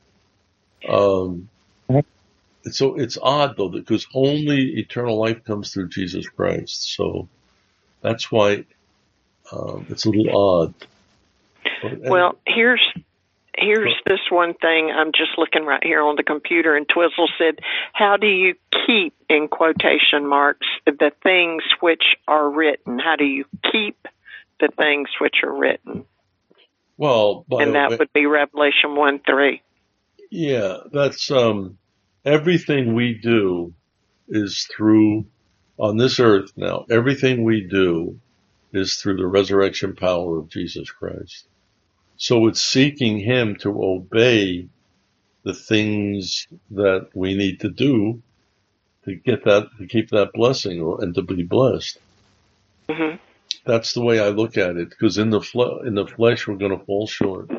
So it's odd though, because only eternal life comes through Jesus Christ. So that's why it's a little odd. Well, here's this one thing. I'm just looking right here on the computer, and Twizzle said, "How do you keep, in quotation marks, the things which are written? How do you keep the things which are written?" Well, and that would be Revelation 1:3. Yeah, that's everything we do is through, on this earth now, everything we do is through the resurrection power of Jesus Christ. So it's seeking Him to obey the things that we need to do to get that, to keep that blessing and to be blessed. Mm-hmm. That's the way I look at it, because in the flesh we're going to fall short.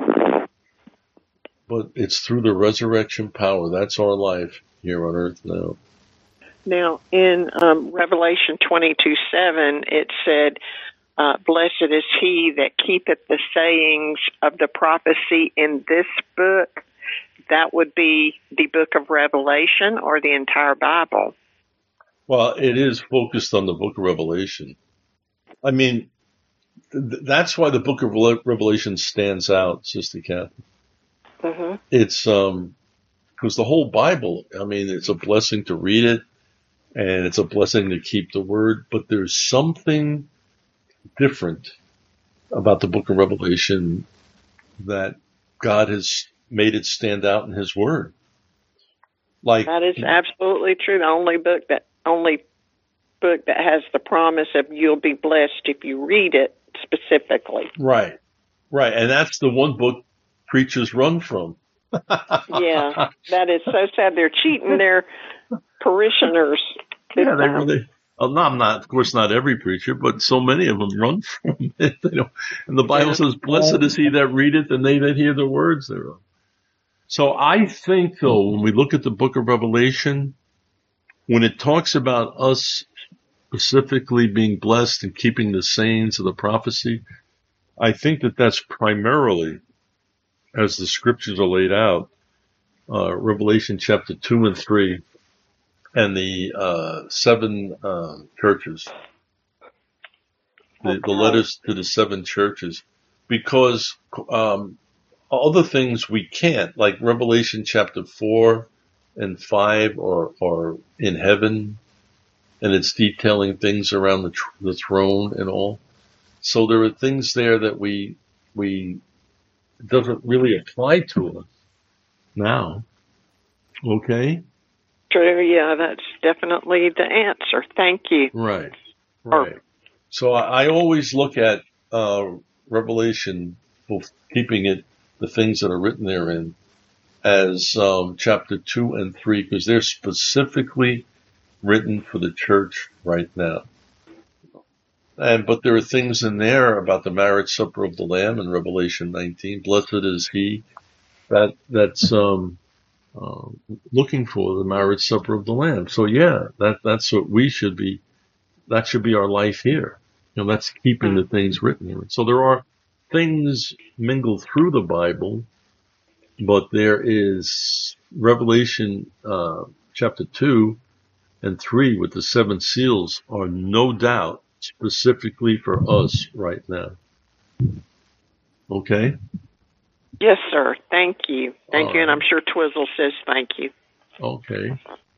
But it's through the resurrection power. That's our life here on earth now. Now, in Revelation 22:7, it said, "Blessed is he that keepeth the sayings of the prophecy in this book." That would be the book of Revelation or the entire Bible? Well, it is focused on the book of Revelation. I mean, that's why the book of Revelation stands out, Sister Kathy. Mm-hmm. It's because the whole Bible, I mean, it's a blessing to read it, and it's a blessing to keep the word, but there's something different about the book of Revelation that God has made it stand out in His word. Like, that is absolutely true. The only book that has the promise of you'll be blessed if you read it specifically. Right. And that's the one book preachers run from. Yeah, that is so sad. They're cheating their parishioners. Yeah, they really. No, I'm not. Of course, not every preacher, but so many of them run from it. And the Bible says, "Blessed is he that readeth, and they that hear the words thereof." So I think, though, when we look at the book of Revelation, when it talks about us specifically being blessed and keeping the sayings of the prophecy, I think that that's primarily, as the scriptures are laid out, Revelation chapter 2 and 3, and the 7 churches, the letters to the 7 churches, because other things we can't, like Revelation chapter 4 and 5 are in heaven, and it's detailing things around the throne and all. So there are things there that we doesn't really apply to us now. Okay? True, yeah, that's definitely the answer. Thank you. Right. So I always look at Revelation, keeping it, the things that are written therein, as chapter 2 and 3, because they're specifically written for the church right now. But there are things in there about the marriage supper of the Lamb in Revelation 19. Blessed is he that's looking for the marriage supper of the Lamb. So yeah, that's what we should be. That should be our life here. That's keeping the things written here. So there are things mingled through the Bible, but there is Revelation chapter 2 and 3 with the 7 seals are no doubt specifically for us right now. Okay? Yes, sir. Thank you. Thank you. And I'm sure Twizzle says thank you. Okay.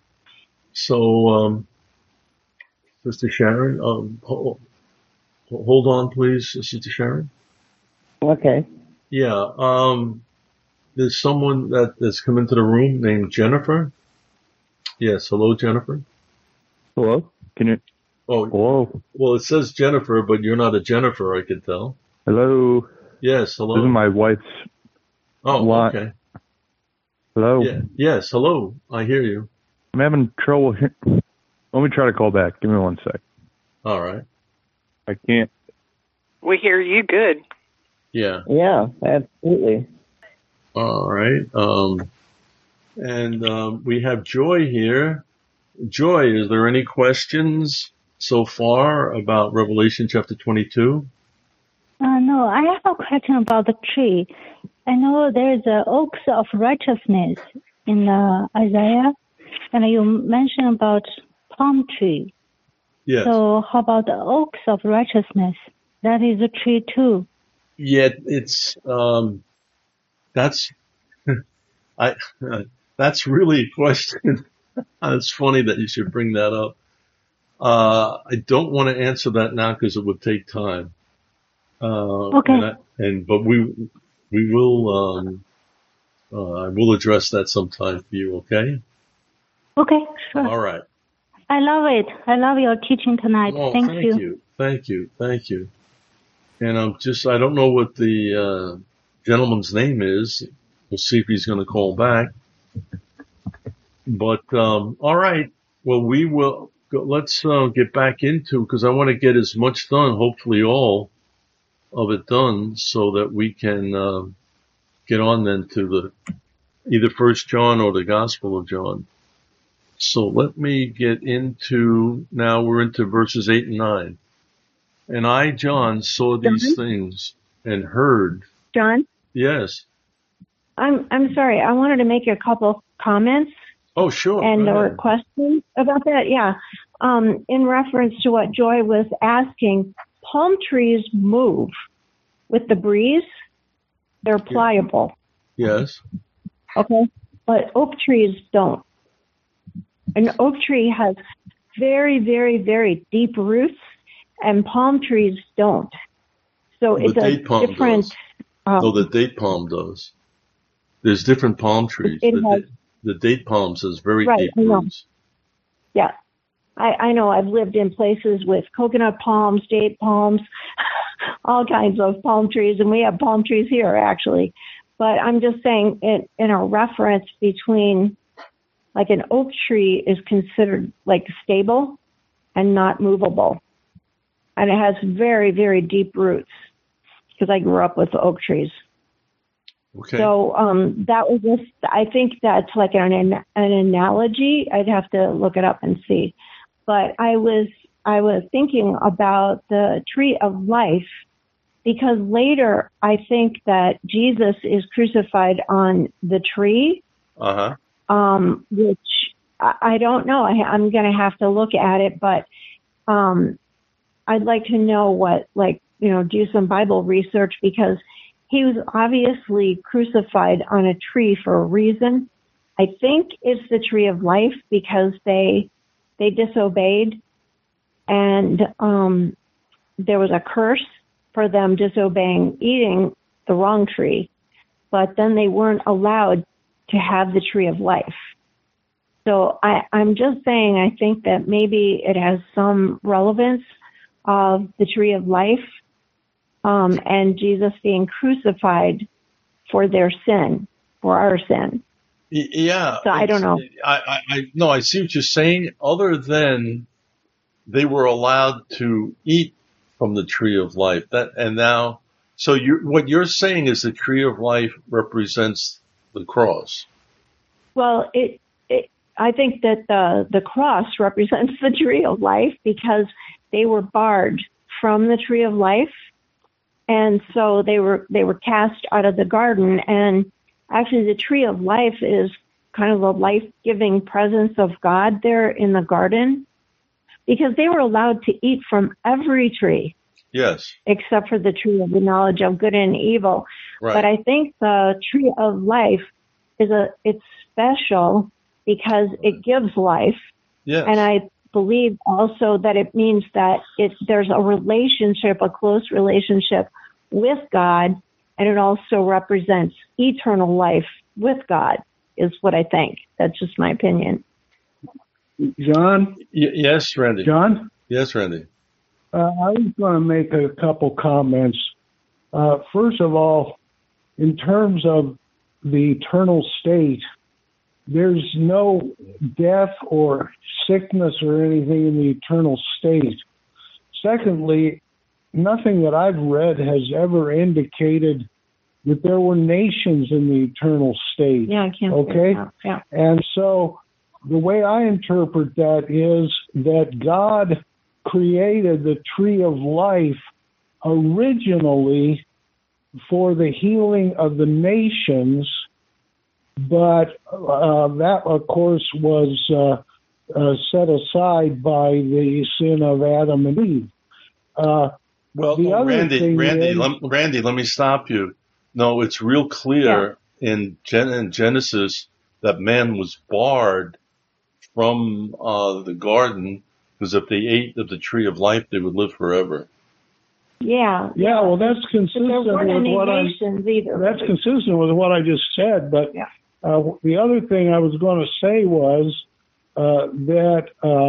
So, Sister Sharon, hold on, please, Sister Sharon. Okay. Yeah. There's someone that's come into the room named Jennifer. Yes. Hello, Jennifer. Hello. Can you? Oh, hello. Well, it says Jennifer, but you're not a Jennifer, I could tell. Hello. Yes. Hello. This is my wife's. Okay. Hello. Yeah. Yes. Hello. I hear you. I'm having trouble Let me try to call back. Give me 1 sec. All right. I can't. We hear you good. Yeah. Yeah, absolutely. All right. And we have Joy here. Joy, is there any questions so far about Revelation chapter 22? No, I have a question about the tree. I know there is oaks of righteousness in Isaiah, and you mentioned about palm tree. Yes. So how about the oaks of righteousness? That is a tree too. Yeah, it's that's that's really a question. It's funny that you should bring that up. I don't want to answer that now because it would take time. Okay. But we will I will address that sometime for you. Okay. Okay, sure. All right. I love it. I love your teaching tonight. Oh, Thank you. Thank you. And I don't know what the gentleman's name is. We'll see if he's going to call back. But all right. Well, we will. Let's get back into, because I want to get as much done, hopefully all of it done, so that we can get on then to the either 1 John or the Gospel of John. So let me get into, now we're into verses 8 and 9. And I, John, saw these things and heard. John? Yes. I'm sorry. I wanted to make a couple comments. Oh, sure. And or questions about that. Yeah. In reference to what Joy was asking, palm trees move with the breeze. They're pliable. Yes. Okay. But oak trees don't. An oak tree has very, very, very deep roots, and palm trees don't. So it's a different. The date palm does. There's different palm trees. The date palm has very deep roots. Yeah. I know. I've lived in places with coconut palms, date palms, all kinds of palm trees, and we have palm trees here, actually. But I'm just saying, in a reference between, like, an oak tree is considered like stable and not movable. And it has very, very deep roots, because I grew up with oak trees. Okay. So that was just, I think that's like an analogy. I'd have to look it up and see. But I was thinking about the tree of life, because later I think that Jesus is crucified on the tree. Which I don't know. I'm going to have to look at it, but I'd like to know do some Bible research, because he was obviously crucified on a tree for a reason. I think it's the tree of life, because they disobeyed, and there was a curse for them disobeying, eating the wrong tree, but then they weren't allowed to have the tree of life. So I'm just saying, I think that maybe it has some relevance of the tree of life, and Jesus being crucified for their sin, for our sin. Yeah. So I don't know. I see what you're saying. Other than they were allowed to eat from the tree of life, what you're saying is the tree of life represents the cross. Well, I think that the cross represents the tree of life, because they were barred from the tree of life, and so they were cast out of the garden. And actually, the tree of life is kind of the life-giving presence of God there in the garden, because they were allowed to eat from every tree. Yes. Except for the tree of the knowledge of good and evil. Right. But I think the tree of life it's special because it gives life. Yes. And I believe also that it means that there's a relationship, a close relationship with God, and it also represents eternal life with God, is what I think. That's just my opinion. John? Yes, Randy. John? Yes, Randy. I was going to make a couple comments. First of all, in terms of the eternal state, there's no death or sickness or anything in the eternal state. Secondly, nothing that I've read has ever indicated that there were nations in the eternal state. Yeah, I can't. Okay? Yeah. And so the way I interpret that is that God created the tree of life originally for the healing of the nations, but that, of course, was set aside by the sin of Adam and Eve. Randy, let me stop you. No, it's real clear in Genesis that man was barred from the garden, because if they ate of the tree of life, they would live forever. Yeah. Well, that's consistent with what That's consistent with what I just said. But the other thing I was going to say was that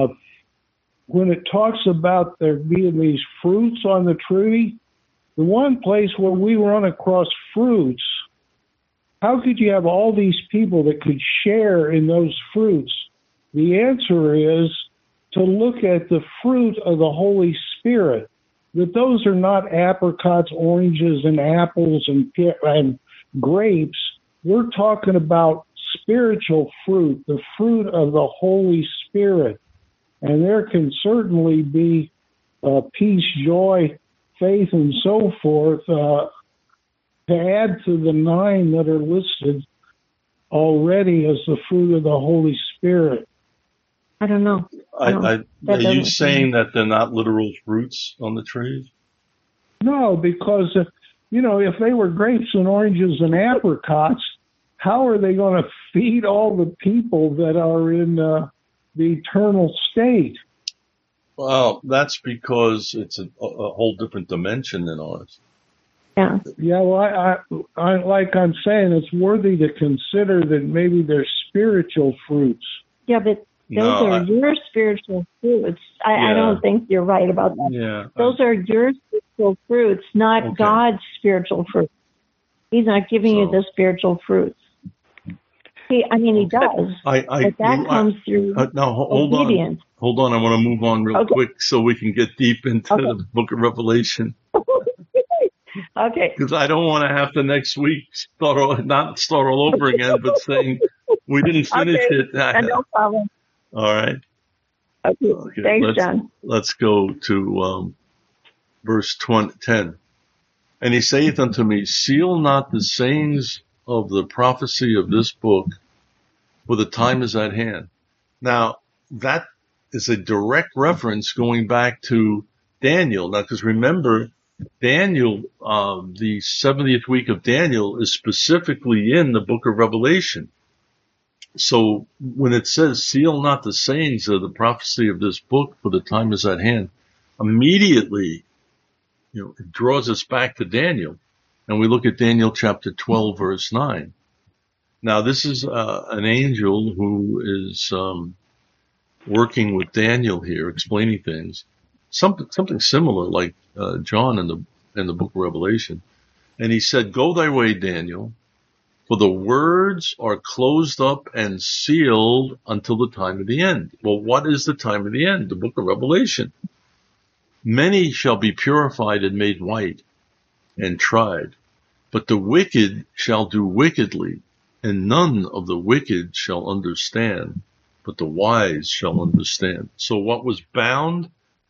when it talks about there being these fruits on the tree, the one place where we run across fruits, how could you have all these people that could share in those fruits? The answer is to look at the fruit of the Holy Spirit, that those are not apricots, oranges, and apples and grapes. We're talking about spiritual fruit, the fruit of the Holy Spirit. And there can certainly be peace, joy, faith, and so forth to add to the 9 that are listed already as the fruit of the Holy Spirit. I don't know. Are you saying that they're not literal fruits on the trees? No, because, if they were grapes and oranges and apricots, how are they going to feed all the people that are in the eternal state? Well, that's because it's a whole different dimension than ours. Yeah. Yeah, well, I like I'm saying, it's worthy to consider that maybe they're spiritual fruits. Yeah, but those are your spiritual fruits. I don't think you're right about that. Yeah. Those are your spiritual fruits, not God's spiritual fruits. He's not giving you the spiritual fruits. He does. But that comes through obedience. Hold on. I want to move on real quick so we can get deep into the book of Revelation. Okay. Because I don't want to have to next week not start all over again, but saying we didn't finish it. No problem. All right. Okay. Thanks, John. Let's go to verse 10. And he saith unto me, seal not the sayings of the prophecy of this book, for the time is at hand. Now, that is a direct reference going back to Daniel. Now, because remember, Daniel, the 70th week of Daniel is specifically in the book of Revelation. So when it says, seal not the sayings of the prophecy of this book, for the time is at hand, immediately, it draws us back to Daniel. And we look at Daniel chapter 12, verse 9. Now, this is an angel who is working with Daniel here, explaining things. Something similar like John in the book of Revelation. And he said, go thy way, Daniel, for the words are closed up and sealed until the time of the end. Well, what is the time of the end? The book of Revelation. Many shall be purified and made white and tried, but the wicked shall do wickedly, and none of the wicked shall understand, but the wise shall understand. So what was bound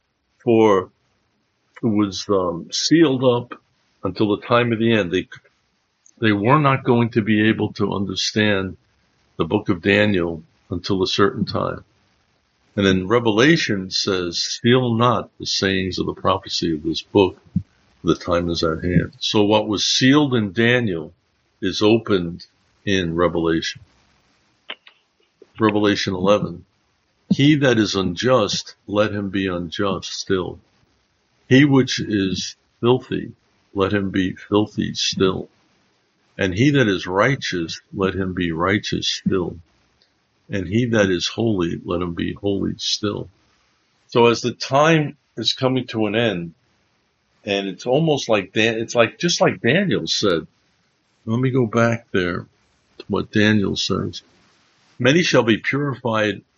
was sealed up until the time of the end. They were not going to be able to understand the book of Daniel until a certain time. And then Revelation says, seal not the sayings of the prophecy of this book, for the time is at hand. So what was sealed in Daniel is opened in Revelation. Revelation 11. He that is unjust, let him be unjust still. He which is filthy, let him be filthy still. And he that is righteous, let him be righteous still. And he that is holy, let him be holy still. So as the time is coming to an end, and it's almost like just like Daniel said. Let me go back there to what Daniel says. Many shall be purified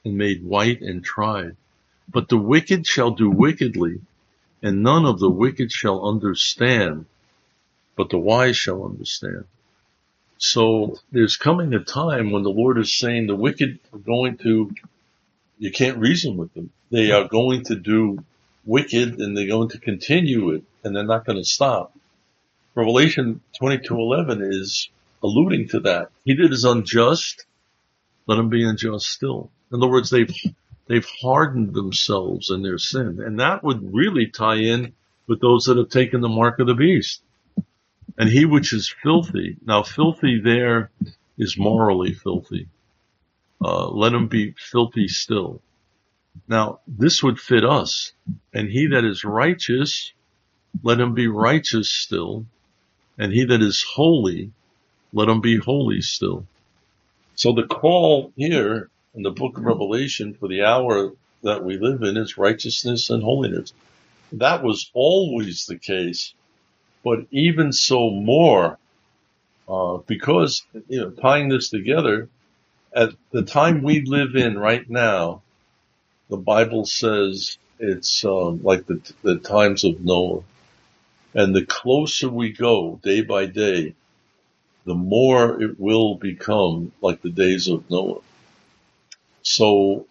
and made white and tried. But the wicked shall do wickedly, and none of the wicked shall understand, but the wise shall understand. So there's coming a time when the Lord is saying the wicked are going to, you can't reason with them. They are going to do wicked, and they're going to continue it, and they're not going to stop. Revelation 22:11 is alluding to that. He that is unjust, let him be unjust still. In other words, they've hardened themselves in their sin. And that would really tie in with those that have taken the mark of the beast. And he which is filthy, now filthy there is morally filthy. Let him be filthy still. Now, this would fit us. And he that is righteous, let him be righteous still. And he that is holy, let him be holy still. So the call here in the book of Revelation for the hour that we live in is righteousness and holiness. That was always the case, but even so more, because, tying this together, at the time we live in right now, the Bible says it's like the times of Noah. And the closer we go day by day, the more it will become like the days of Noah. So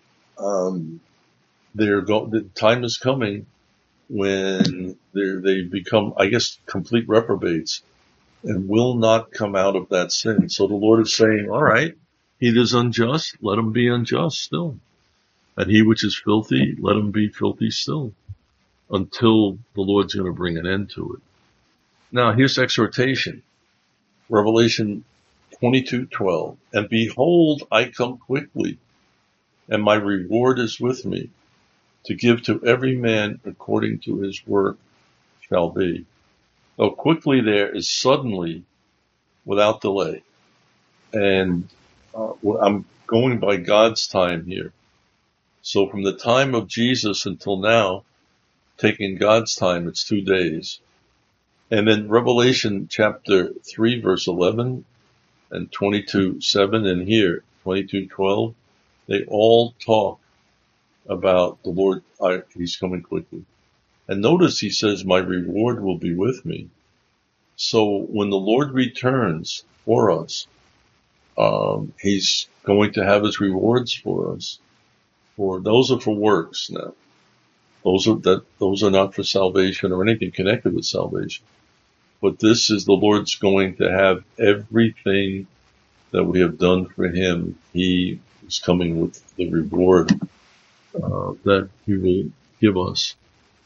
the time is coming when they become, I guess, complete reprobates and will not come out of that sin. So the Lord is saying, all right, he that is unjust, let him be unjust still. And he which is filthy, let him be filthy still, until the Lord's going to bring an end to it. Now, here's exhortation. Revelation 22:12. And behold, I come quickly, and my reward is with me, to give to every man according to his work shall be. Now, quickly there is suddenly, without delay. And I'm going by God's time here. So from the time of Jesus until now, taking God's time, it's 2 days. And then Revelation chapter 3, verse 11 and 22:7, and here, 22:12, they all talk about the Lord. He's coming quickly. And notice he says, my reward will be with me. So when the Lord returns for us, he's going to have his rewards for us. Those are for works now. Those are not for salvation or anything connected with salvation. But this is the Lord's going to have everything that we have done for him. He is coming with the reward that he will give us.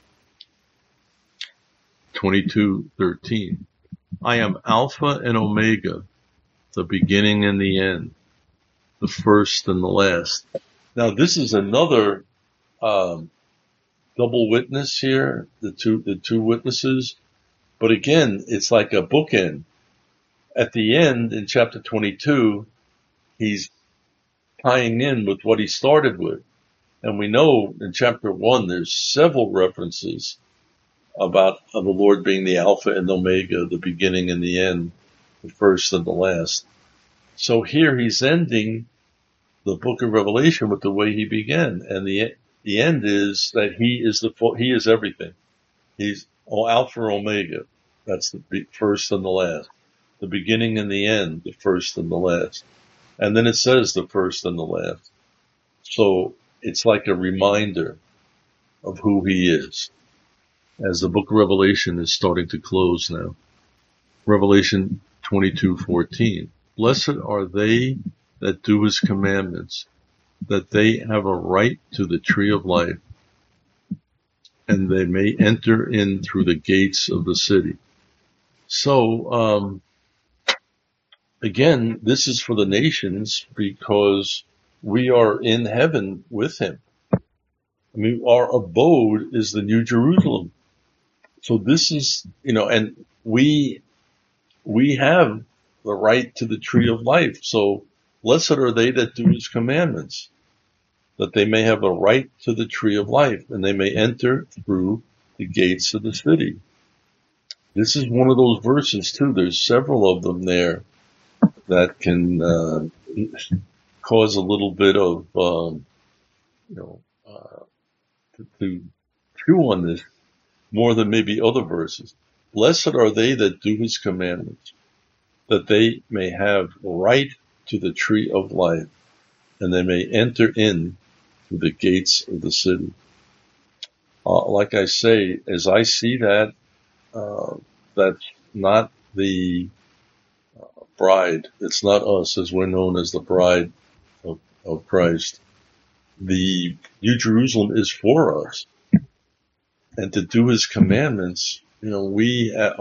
22:13. I am Alpha and Omega, the beginning and the end, the first and the last. Now this is another double witness here, the two witnesses. But again, it's like a bookend. At the end, in chapter 22, he's tying in with what he started with. And we know in chapter 1, there's several references about the Lord being the Alpha and Omega, the beginning and the end, the first and the last. So here he's ending the book of Revelation with the way he began. And the end is that he is everything. He's Alpha or Omega. That's the first and the last. The beginning and the end, the first and the last. And then it says the first and the last. So it's like a reminder of who he is, as the book of Revelation is starting to close now. Revelation 22:14. Blessed are they that do his commandments, that they have a right to the tree of life, and they may enter in through the gates of the city. So, again, this is for the nations because we are in heaven with him. I mean, our abode is the New Jerusalem. So this is, and we have the right to the tree of life. So blessed are they that do his commandments, that they may have a right to the tree of life, and they may enter through the gates of the city. This is one of those verses too. There's several of them there that can cause a little bit of to chew on this more than maybe other verses. Blessed are they that do his commandments, that they may have right to the tree of life, and they may enter in through the gates of the city. Like I say, as I see that, that's not the bride. It's not us, as we're known as the bride of Christ. The New Jerusalem is for us. And to do his commandments, we have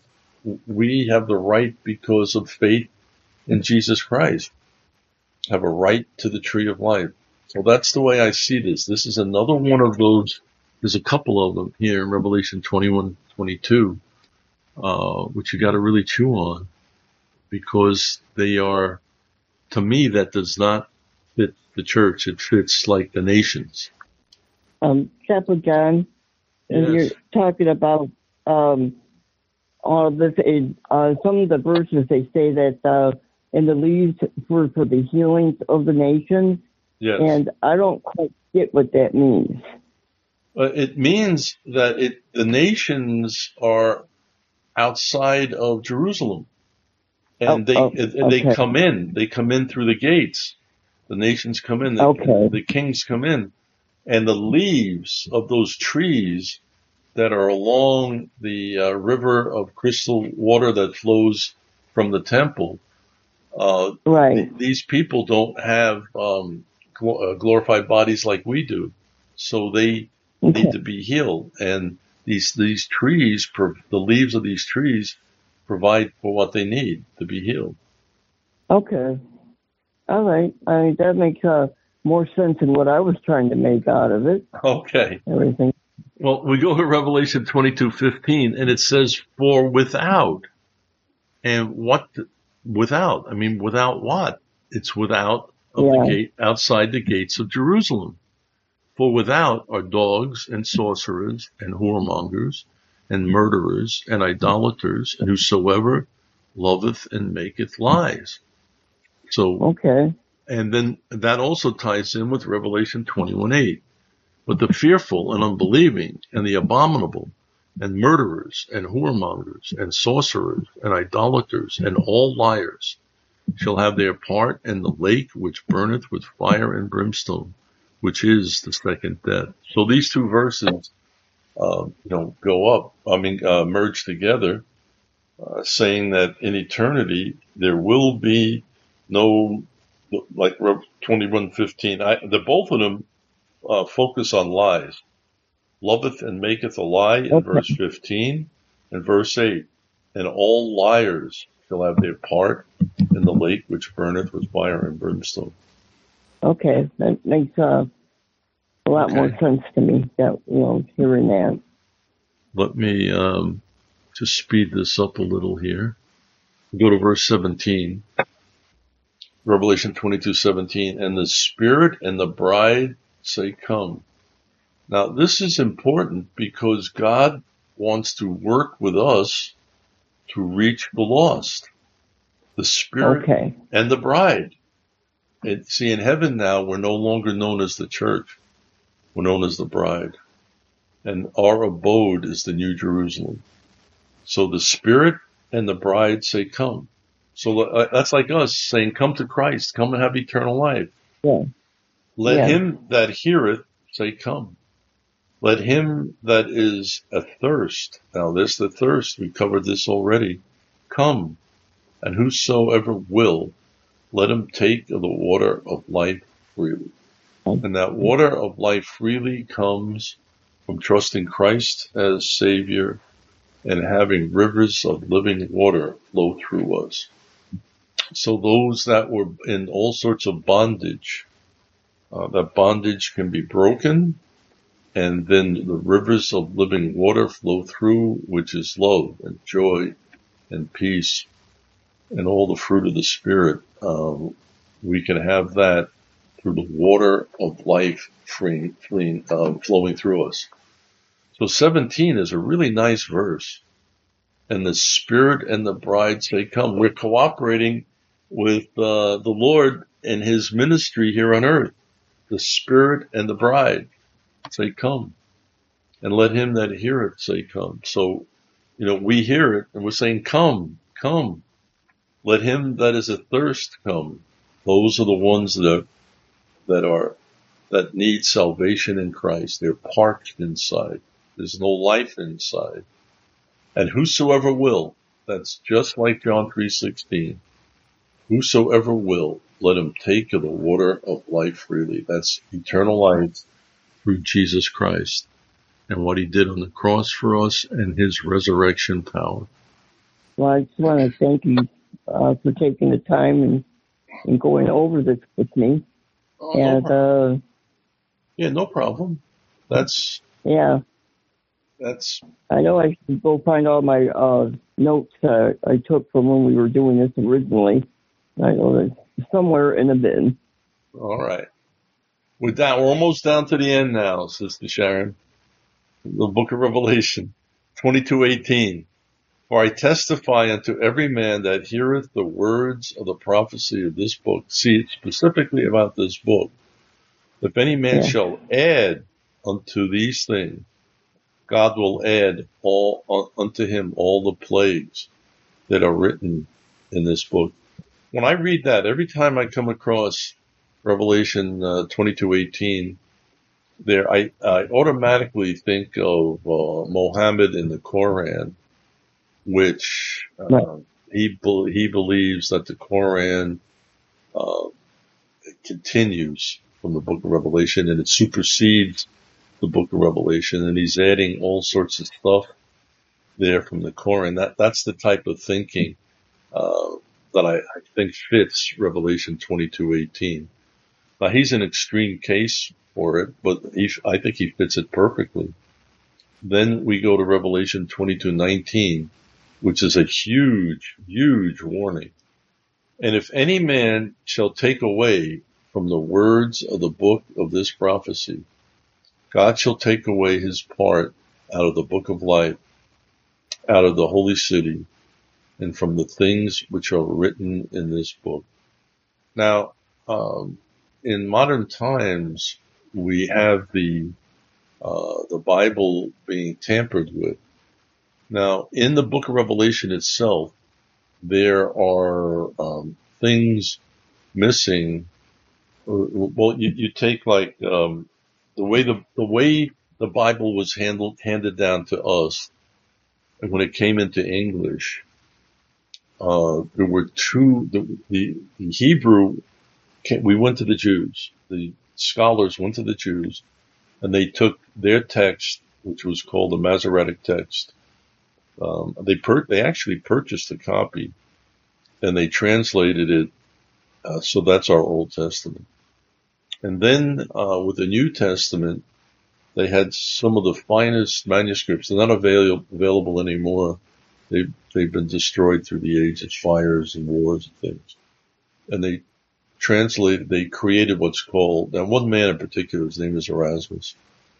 the right because of faith in Jesus Christ. Have a right to the tree of life. So that's the way I see this. This is another one of those. There's a couple of them here in Revelation 21:22, which you got to really chew on, because they are, to me, that does not fit the church. It fits like the nations. Chaplain John, yes. You're talking about all of this. Some of the verses, they say that and the leaves for the healings of the nations. Yes. And I don't quite get what that means. It means that the nations are outside of Jerusalem, and they come in. They come in through the gates. The nations come in. The kings come in, and the leaves of those trees that are along the river of crystal water that flows from the temple. Right. These people don't have glorified bodies like we do, so they need to be healed. And these trees, the leaves of these trees, provide for what they need to be healed. Okay. All right. I mean, that makes more sense than what I was trying to make out of it. Okay. Everything. Well, we go to Revelation 22:15, and it says, "For without," and what? Without? I mean, without what? It's without of the gate, outside the gates of Jerusalem. For without are dogs and sorcerers and whoremongers and murderers and idolaters and whosoever loveth and maketh lies. So, and then that also ties in with Revelation 21:8. But the fearful and unbelieving and the abominable and murderers and whoremongers and sorcerers and idolaters and all liars shall have their part in the lake which burneth with fire and brimstone, which is the second death. So these two verses, merge together, saying that in eternity there will be no, like 21:15. Both of them focus on lies. Loveth and maketh a lie in verse 15 and verse 8. And all liars shall have their part in the lake which burneth with fire and brimstone. Okay, that makes a lot more sense to me, hearing that. Let me just speed this up a little here. Go to verse 17. Revelation 22:17. And the Spirit and the bride say, come. Now, this is important because God wants to work with us to reach the lost. The Spirit and the bride. And see, in heaven now, we're no longer known as the church. We're known as the bride. And our abode is the New Jerusalem. So the Spirit and the bride say, come. So that's like us saying, come to Christ. Come and have eternal life. Yeah. Let him that heareth say, come. Let him that is athirst. Now, this the thirst. We covered this already. Come. And whosoever will, let him take of the water of life freely. And that water of life freely comes from trusting Christ as Savior and having rivers of living water flow through us. So those that were in all sorts of bondage, that bondage can be broken, and then the rivers of living water flow through, which is love and joy and peace and all the fruit of the Spirit. We can have that through the water of life flowing through us. So 17 is a really nice verse. And the Spirit and the bride say, come. We're cooperating with the Lord in his ministry here on earth. the Spirit and the bride say, come. And let him that heareth say, come. So, we hear it and we're saying, come, come. Let him that is athirst come. Those are the ones that need salvation in Christ. They're parched inside. There's no life inside. And whosoever will, that's just like John 3:16. Whosoever will, let him take of the water of life freely. That's eternal life through Jesus Christ and what he did on the cross for us and his resurrection power. Well, I just want to thank you for taking the time and going over this with me. No problem. I know I should go find all my notes I took from when we were doing this originally. I know they're somewhere in the bin. All right. With that, we're almost down to the end now, Sister Sharon. The book of Revelation, 22:18. For I testify unto every man that heareth the words of the prophecy of this book. See, it's specifically about this book. If any man shall add unto these things, God will add unto him all the plagues that are written in this book. When I read that, every time I come across Revelation 22:18, there I automatically think of Muhammad in the Quran, which he believes that the Quran continues from the book of Revelation and it supersedes the book of Revelation, and he's adding all sorts of stuff there from the Quran. That's the type of thinking that I think fits Revelation 22:18. Now he's an extreme case for it, but I think he fits it perfectly. Then we go to Revelation 22:19, which is a huge, huge warning. And if any man shall take away from the words of the book of this prophecy, God shall take away his part out of the book of life, out of the holy city, and from the things which are written in this book. Now, in modern times, we have the Bible being tampered with. Now, in the book of Revelation itself, there are things missing. Well, you take like the way the Bible was handed down to us, and when it came into English, there were the Hebrew. We went to the Jews. The scholars went to the Jews, and they took their text, which was called the Masoretic text. They actually purchased a copy, and they translated it. So that's our Old Testament. And then with the New Testament, they had some of the finest manuscripts. They're not available anymore. They've been destroyed through the ages, fires and wars and things. And they created what's called, and one man in particular, his name is Erasmus,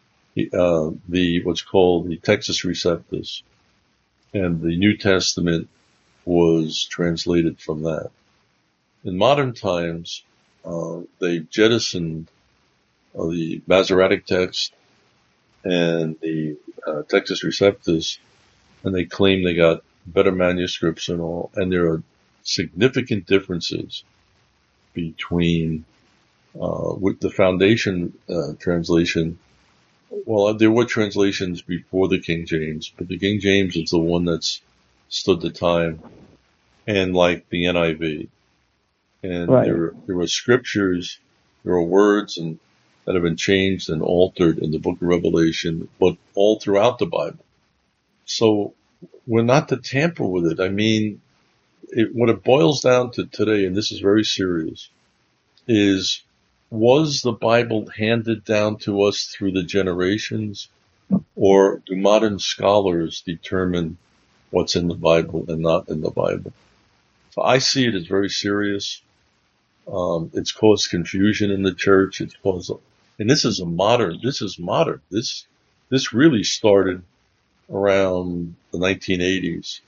what's called the Textus Receptus. And the New Testament was translated from that. In modern times, they jettisoned the Masoretic text and the Textus Receptus, and they claim they got better manuscripts and all. And there are significant differences between with the Foundation translation. Well, there were translations before the King James, but the King James is the one that's stood the time, and like the NIV. And there are scriptures, there are words that have been changed and altered in the book of Revelation, but all throughout the Bible. So we're not to tamper with it. I mean, what it boils down to today, and this is very serious, is was the Bible handed down to us through the generations, or do modern scholars determine what's in the Bible and not in the Bible? So I see it as very serious. It's caused confusion in the church. It's caused, and this is modern. This really started around the 1980s.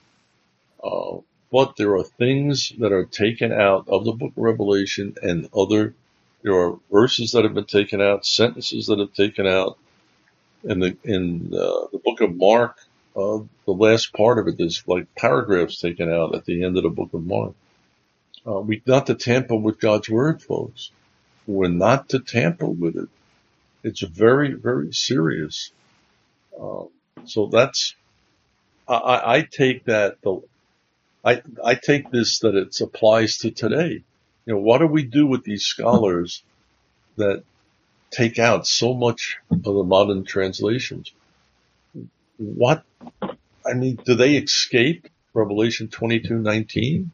But there are things that are taken out of the book of Revelation and other There are verses that have been taken out, sentences that have taken out. In the book of Mark, the last part of it, there's like paragraphs taken out at the end of the book of Mark. We're not to tamper with God's word, folks. We're not to tamper with it. It's very, very serious. So that's, I take that, I take this that it applies to today. You know, what do we do with these scholars that take out so much of the modern translations? What, I mean, do they escape Revelation 22:19?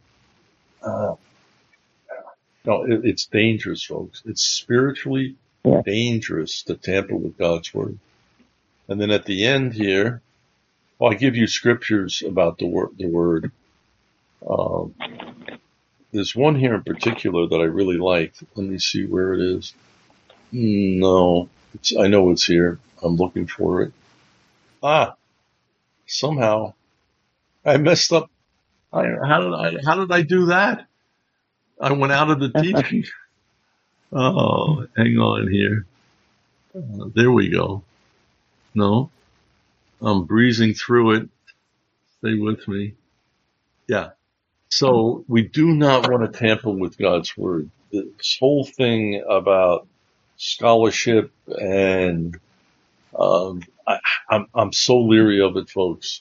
No, it's dangerous, folks. It's spiritually dangerous to tamper with God's word. And then at the end here, I give you scriptures about the word. There's one here in particular that I really liked. Let me see where it is. No, I know it's here. I'm looking for it. Somehow I messed up. How did I do that? I went out of the teaching. Oh, hang on here. There we go. No, I'm breezing through it. Stay with me. Yeah. So we do not want to tamper with God's word. This whole thing about scholarship and I'm so leery of it, folks.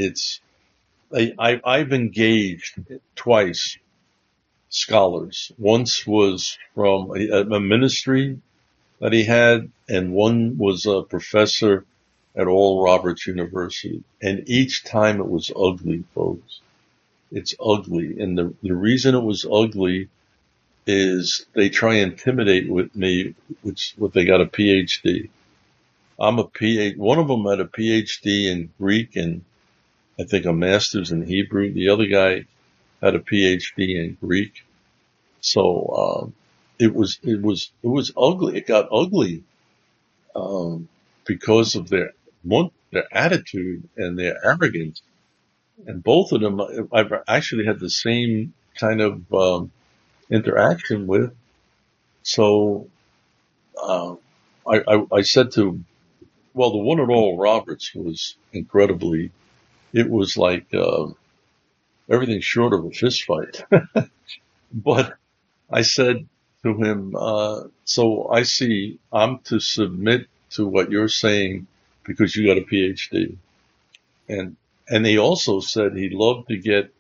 I've engaged twice scholars. Once was from a ministry that he had, and one was a professor at Oral Roberts University. And each time it was ugly, folks. It's ugly. And the reason it was ugly is they try and intimidate with me, they got a PhD. I'm a PhD. One of them had a PhD in Greek and I think a master's in Hebrew. The other guy had a PhD in Greek. So, it was ugly. It got ugly, because of their attitude and their arrogance. And both of them, I've actually had the same kind of, interaction with. So, I said the one at Oral Roberts was incredibly, it was like, everything short of a fist fight. But I said to him, so I see I'm to submit to what you're saying because you got a PhD. And he also said he loved to get,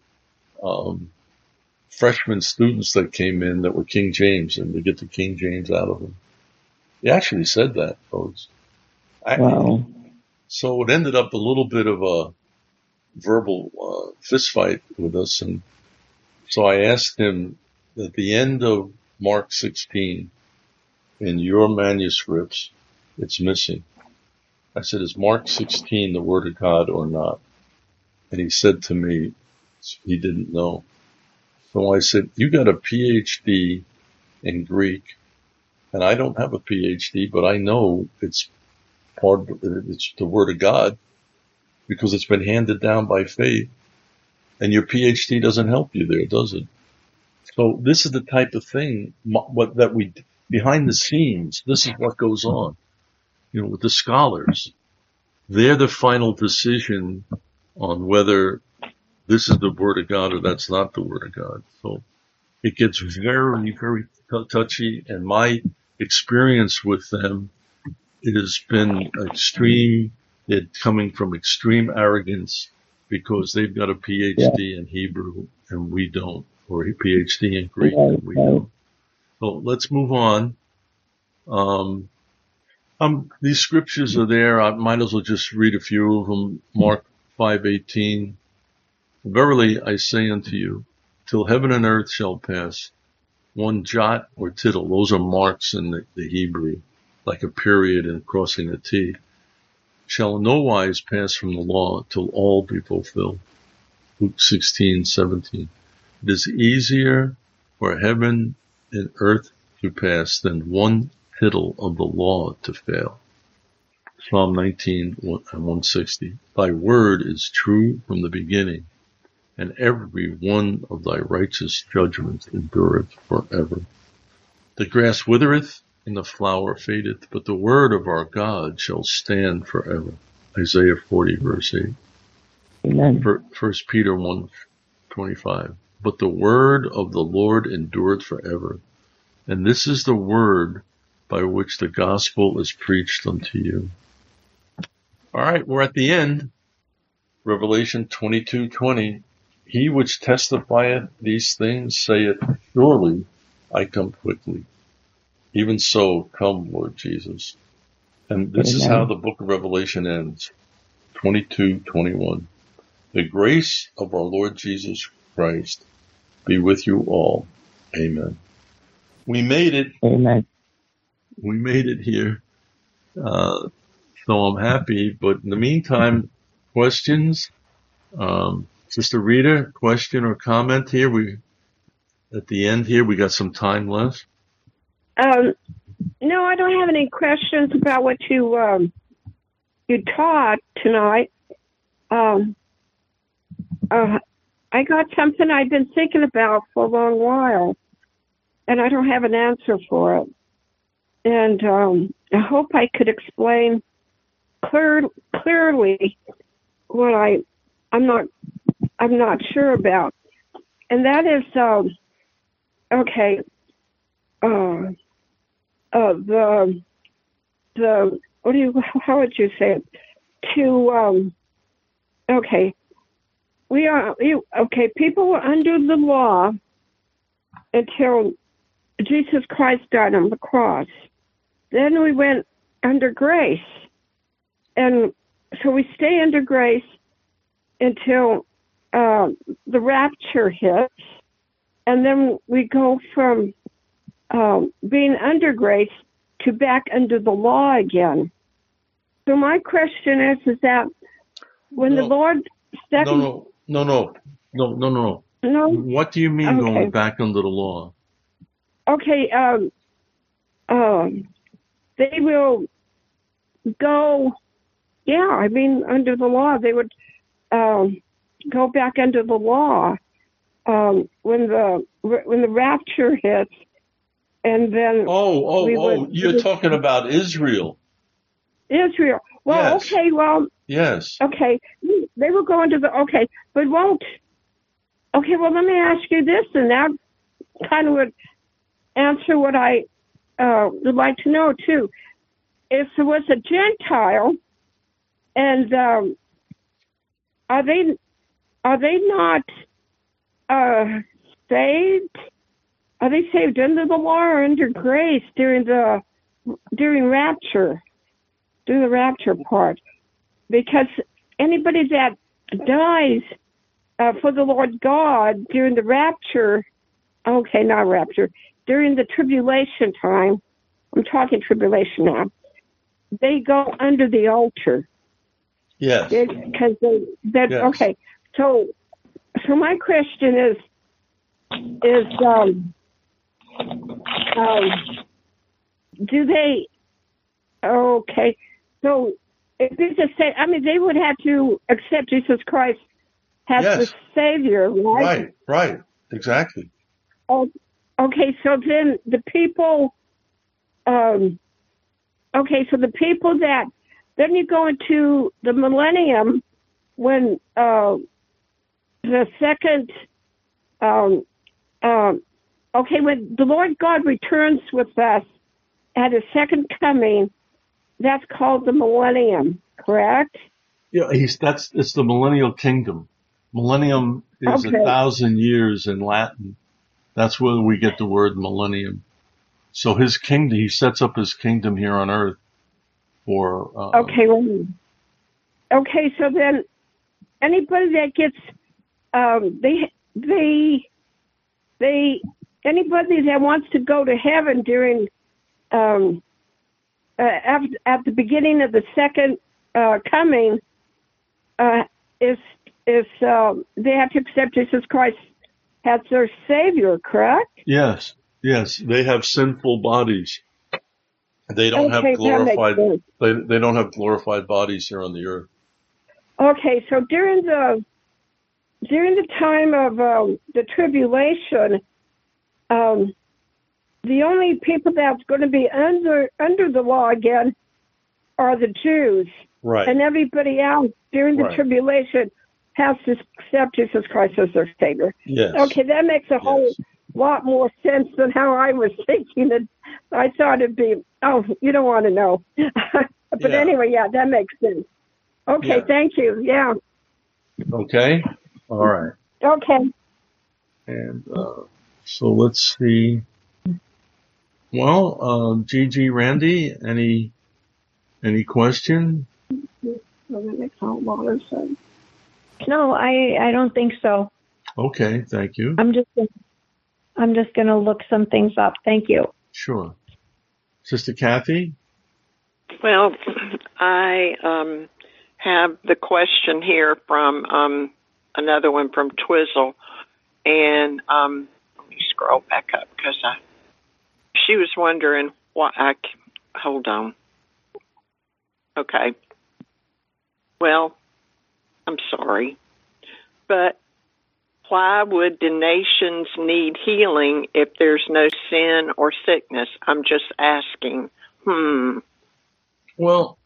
freshman students that came in that were King James and to get the King James out of them. He actually said that, folks. Wow. So it ended up a little bit of a verbal fist fight with us. And so I asked him at the end of Mark 16, in your manuscripts, it's missing. I said, is Mark 16 the Word of God or not? And he said to me, he didn't know. So I said, you got a PhD in Greek, and I don't have a PhD, but I know it's the Word of God because it's been handed down by faith, and your PhD doesn't help you there, does it? So this is the type of thing behind the scenes, this is what goes on. You know, with the scholars, they're the final decision on whether this is the Word of God or that's not the Word of God. So it gets very, very touchy, and my experience with them, it has been extreme. They're coming from extreme arrogance because they've got a PhD in Hebrew and we don't, or a PhD in Greek and we don't. So let's move on. These scriptures are there. I might as well just read a few of them. Mark 5:18. Verily I say unto you, till heaven and earth shall pass, one jot or tittle, those are marks in the Hebrew, like a period and crossing a T, shall no wise pass from the law till all be fulfilled. Luke 16:17. It is easier for heaven and earth to pass than one tittle of the law to fail. Psalm 19:160. Thy word is true from the beginning, and every one of thy righteous judgments endureth forever. The grass withereth and the flower fadeth, but the word of our God shall stand forever. Isaiah 40, verse 8. Amen. 1 Peter 1:25. But the word of the Lord endureth forever. And this is the word by which the gospel is preached unto you. All right, we're at the end. Revelation 22:20. He which testifieth these things saith, surely I come quickly. Even so, come, Lord Jesus. And this is how the book of Revelation ends. 22:21. The grace of our Lord Jesus Christ be with you all. Amen. We made it. Amen. We made it here. So I'm happy. But in the meantime, questions? Sister Rita, question or comment here? At the end here, we got some time left. No, I don't have any questions about what you taught tonight. I got something I've been thinking about for a long while, and I don't have an answer for it. And I hope I could explain clearly what I'm not sure about. And that is okay. How would you say it? Okay. People were under the law until Jesus Christ died on the cross. Then we went under grace. And so we stay under grace until the rapture hits. And then we go from being under grace to back under the law again. So my question is that when the Lord... No. What do you mean going back under the law? Okay, they will go, under the law. They would go back under the law when the rapture hits, and then... you're talking about Israel. Israel. Well, yes. Okay, well... Yes. Okay, they will go into the... Okay, but won't... Okay, well, let me ask you this, and that kind of would answer what I would like to know, too. If there was a Gentile, and are they not saved? Are they saved under the law or under grace during rapture? During the rapture part? Because anybody that dies for the Lord God during the rapture, not rapture, during the tribulation time, I'm talking tribulation now, they go under the altar. Yes. Because yes. Okay. So my question is do they? Okay. So if Jesus said, they would have to accept Jesus Christ as the Savior, right? Right. Exactly. Oh, okay. So then the people. So the people that then you go into the millennium when the second. When the Lord God returns with us at His second coming. That's called the millennium, correct? Yeah, it's the millennial kingdom. Millennium is 1,000 years in Latin. That's where we get the word millennium. So His kingdom, He sets up His kingdom here on earth for... so then anybody that gets... anybody that wants to go to heaven during... at the beginning of the second coming, they have to accept Jesus Christ as their Savior, correct? Yes. They have sinful bodies. They don't have glorified. They don't have glorified bodies here on the earth. Okay, so during the time of the tribulation, the only people that's going to be under the law again are the Jews. Right. And everybody else during the tribulation has to accept Jesus Christ as their Savior. Yes. Okay, that makes a whole lot more sense than how I was thinking it. I thought it'd be, you don't want to know. But anyway, that makes sense. Okay, thank you. Yeah. Okay. All right. Okay. And so let's see. Well, Gigi, Randy, any question? Well, that makes a whole lot of sense. No, I don't think so. Okay, thank you. I'm just going to look some things up. Thank you. Sure. Sister Kathy? Well, I have the question here from another one from Twizzle. And let me scroll back up because she was wondering why hold on. Okay. Well, I'm sorry. But why would the nations need healing if there's no sin or sickness? I'm just asking. Well,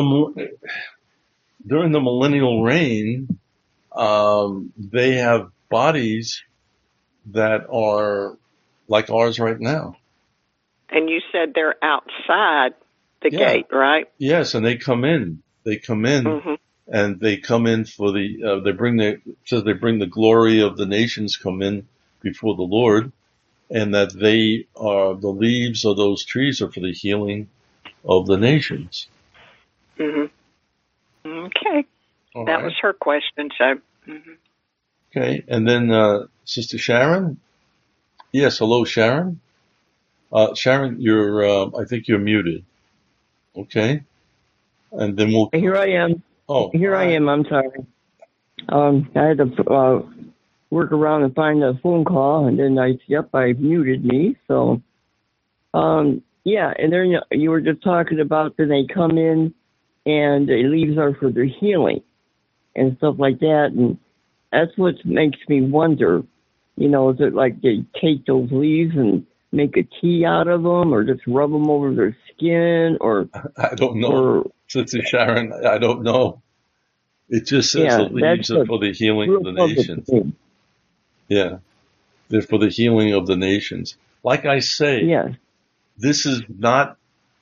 during the millennial reign, they have bodies that are like ours right now. And you said they're outside the gate, right? Yes, and they come in. And they come in for they bring the glory of the nations come in before the Lord, and that they are the leaves of those trees are for the healing of the nations. Mm-hmm. Okay. That was her question, so. Okay, and then Sister Sharon? Yes, hello, Sharon. Sharon, I think you're muted. Okay. And then Here I am. Oh. Here I am. I'm sorry. I had to work around and find a phone call, and then I muted me. So, and then you were just talking about that they come in and the leaves are for their healing and stuff like that. And that's what makes me wonder, is it like they take those leaves and make a tea out of them or just rub them over their skin or? I don't know. Sister Sharon, I don't know. It just says the leaves are for the healing of the nations. Yeah. They're for the healing of the nations. Like I say, this is not,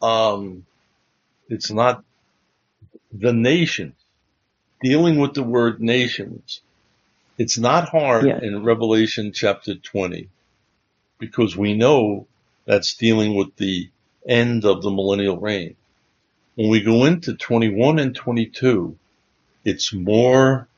it's not the nations. Dealing with the word nations, it's not hard in Revelation chapter 20, because we know that's dealing with the end of the millennial reign. When we go into 21 and 22, it's more,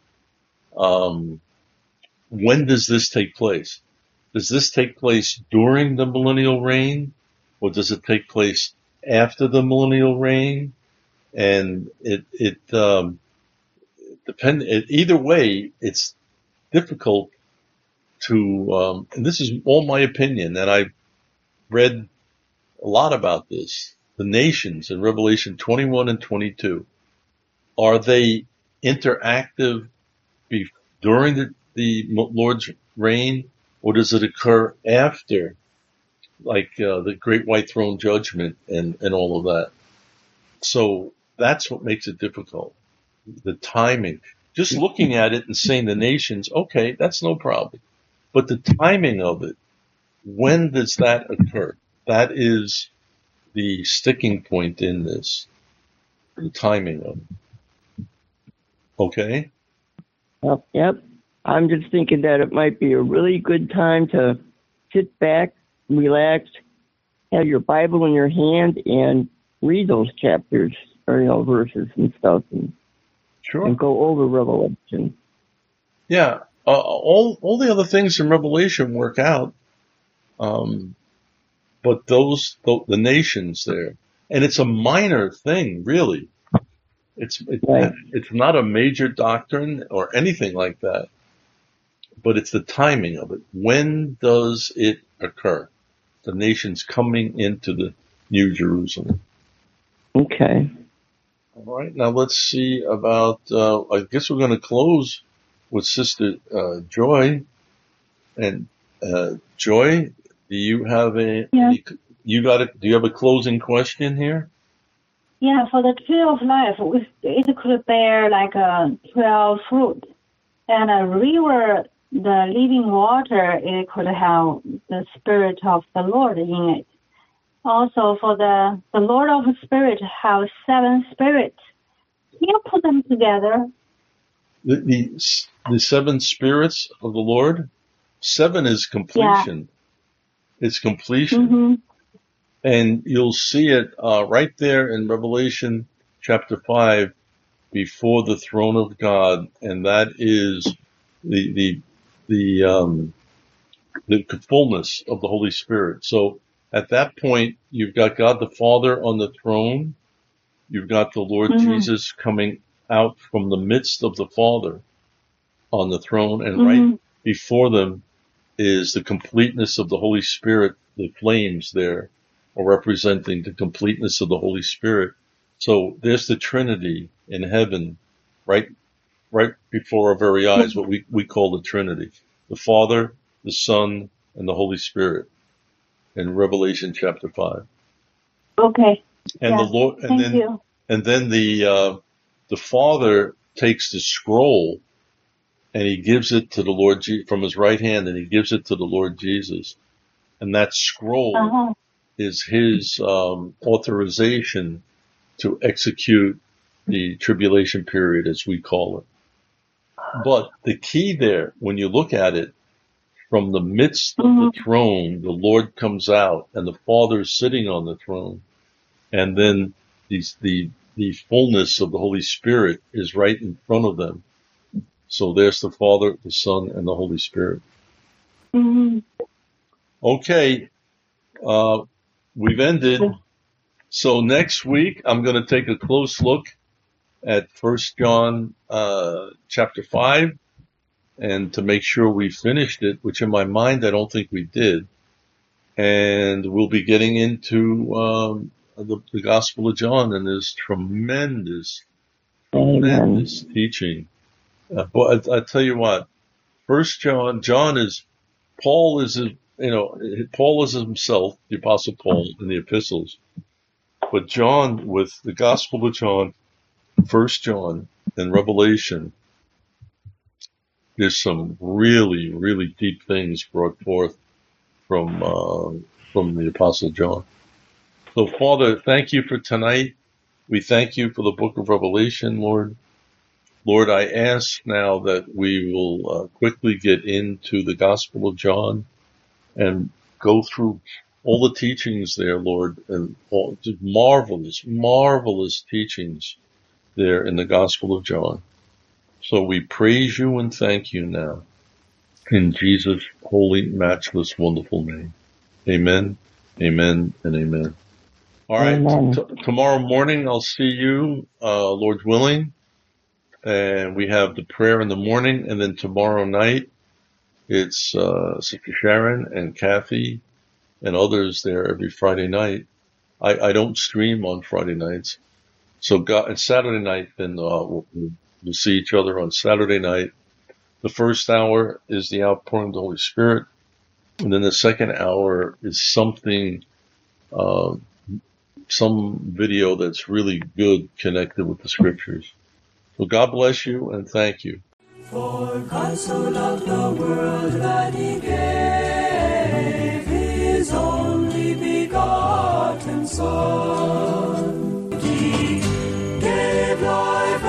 when does this take place? Does this take place during the millennial reign, or does it take place after the millennial reign? And it depends. Either way, it's difficult to, and this is all my opinion, and I've read a lot about this. The nations in Revelation 21 and 22, are they interactive during the Lord's reign, or does it occur after, like the Great White Throne Judgment and all of that? So that's what makes it difficult. The timing. Just looking at it and saying the nations, okay, that's no problem. But the timing of it, when does that occur? That is the sticking point in this. The timing of it. Okay? Yep. I'm just thinking that it might be a really good time to sit back, relax, have your Bible in your hand, and read those chapters or verses and stuff, and go over Revelation. Yeah, all the other things in Revelation work out, but the nations there, and it's a minor thing, really. It's not a major doctrine or anything like that, but it's the timing of it. When does it occur? The nations coming into the New Jerusalem. Okay. All right. Now let's see about, I guess we're going to close with Sister Joy. And Joy, Do you have do you have a closing question here? Yeah, for the tree of life, it could bear like 12 fruit. And a river, the living water, it could have the Spirit of the Lord in it. Also, for the Lord of Spirit have 7 spirits. Can you put them together? The 7 spirits of the Lord? 7 is completion. Yeah. It's completion. Mm-hmm. And you'll see it right there in Revelation chapter 5, before the throne of God, and that is the fullness of the Holy Spirit. So at that point, you've got God the Father on the throne. You've got the Lord Jesus coming out from the midst of the Father on the throne, and right before them is the completeness of the Holy Spirit. The flames there are representing the completeness of the Holy Spirit. So there's the Trinity in heaven, right before our very eyes, what we call the Trinity. The Father, the Son, and the Holy Spirit in Revelation chapter 5. Okay. And the Lord, and then the Father takes the scroll and he gives it to the Lord from his right hand, and he gives it to the Lord Jesus. And that scroll is his authorization to execute the tribulation period, as we call it. But the key there, when you look at it, from the midst of the throne, the Lord comes out, and the Father is sitting on the throne. And then the fullness of the Holy Spirit is right in front of them. So there's the Father, the Son, and the Holy Spirit. Okay, we've ended. So next week, I'm going to take a close look at 1 John chapter 5, and to make sure we finished it, which in my mind I don't think we did. And we'll be getting into the Gospel of John, and there's tremendous teaching. But I tell you what, 1 John, Paul is himself, the Apostle Paul in the epistles. But John, with the Gospel of John, 1 John, and Revelation, there's some really, really deep things brought forth from the Apostle John. So, Father, thank you for tonight. We thank you for the book of Revelation, Lord. Lord, I ask now that we will quickly get into the Gospel of John and go through all the teachings there, Lord, and all marvelous, marvelous teachings there in the Gospel of John. So we praise you and thank you now in Jesus' holy, matchless, wonderful name. Amen, amen, and amen. All right, tomorrow morning I'll see you, Lord willing. And we have the prayer in the morning, and then tomorrow night it's Sister Sharon and Kathy and others there every Friday night. I don't stream on Friday nights, so and Saturday night then we'll see each other on Saturday night. The first hour is the outpouring of the Holy Spirit, and then the second hour is something, some video that's really good connected with the Scriptures. So God bless you and thank you. For God so loved the world that he gave his only begotten Son. He gave life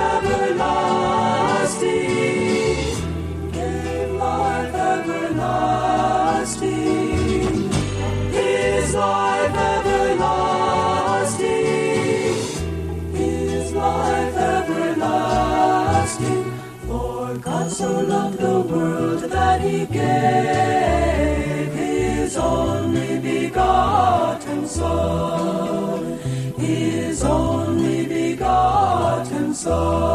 everlasting, gave life everlasting, his life everlasting, his life everlasting. For God so loved the world that he gave his only begotten Son, his only begotten Son.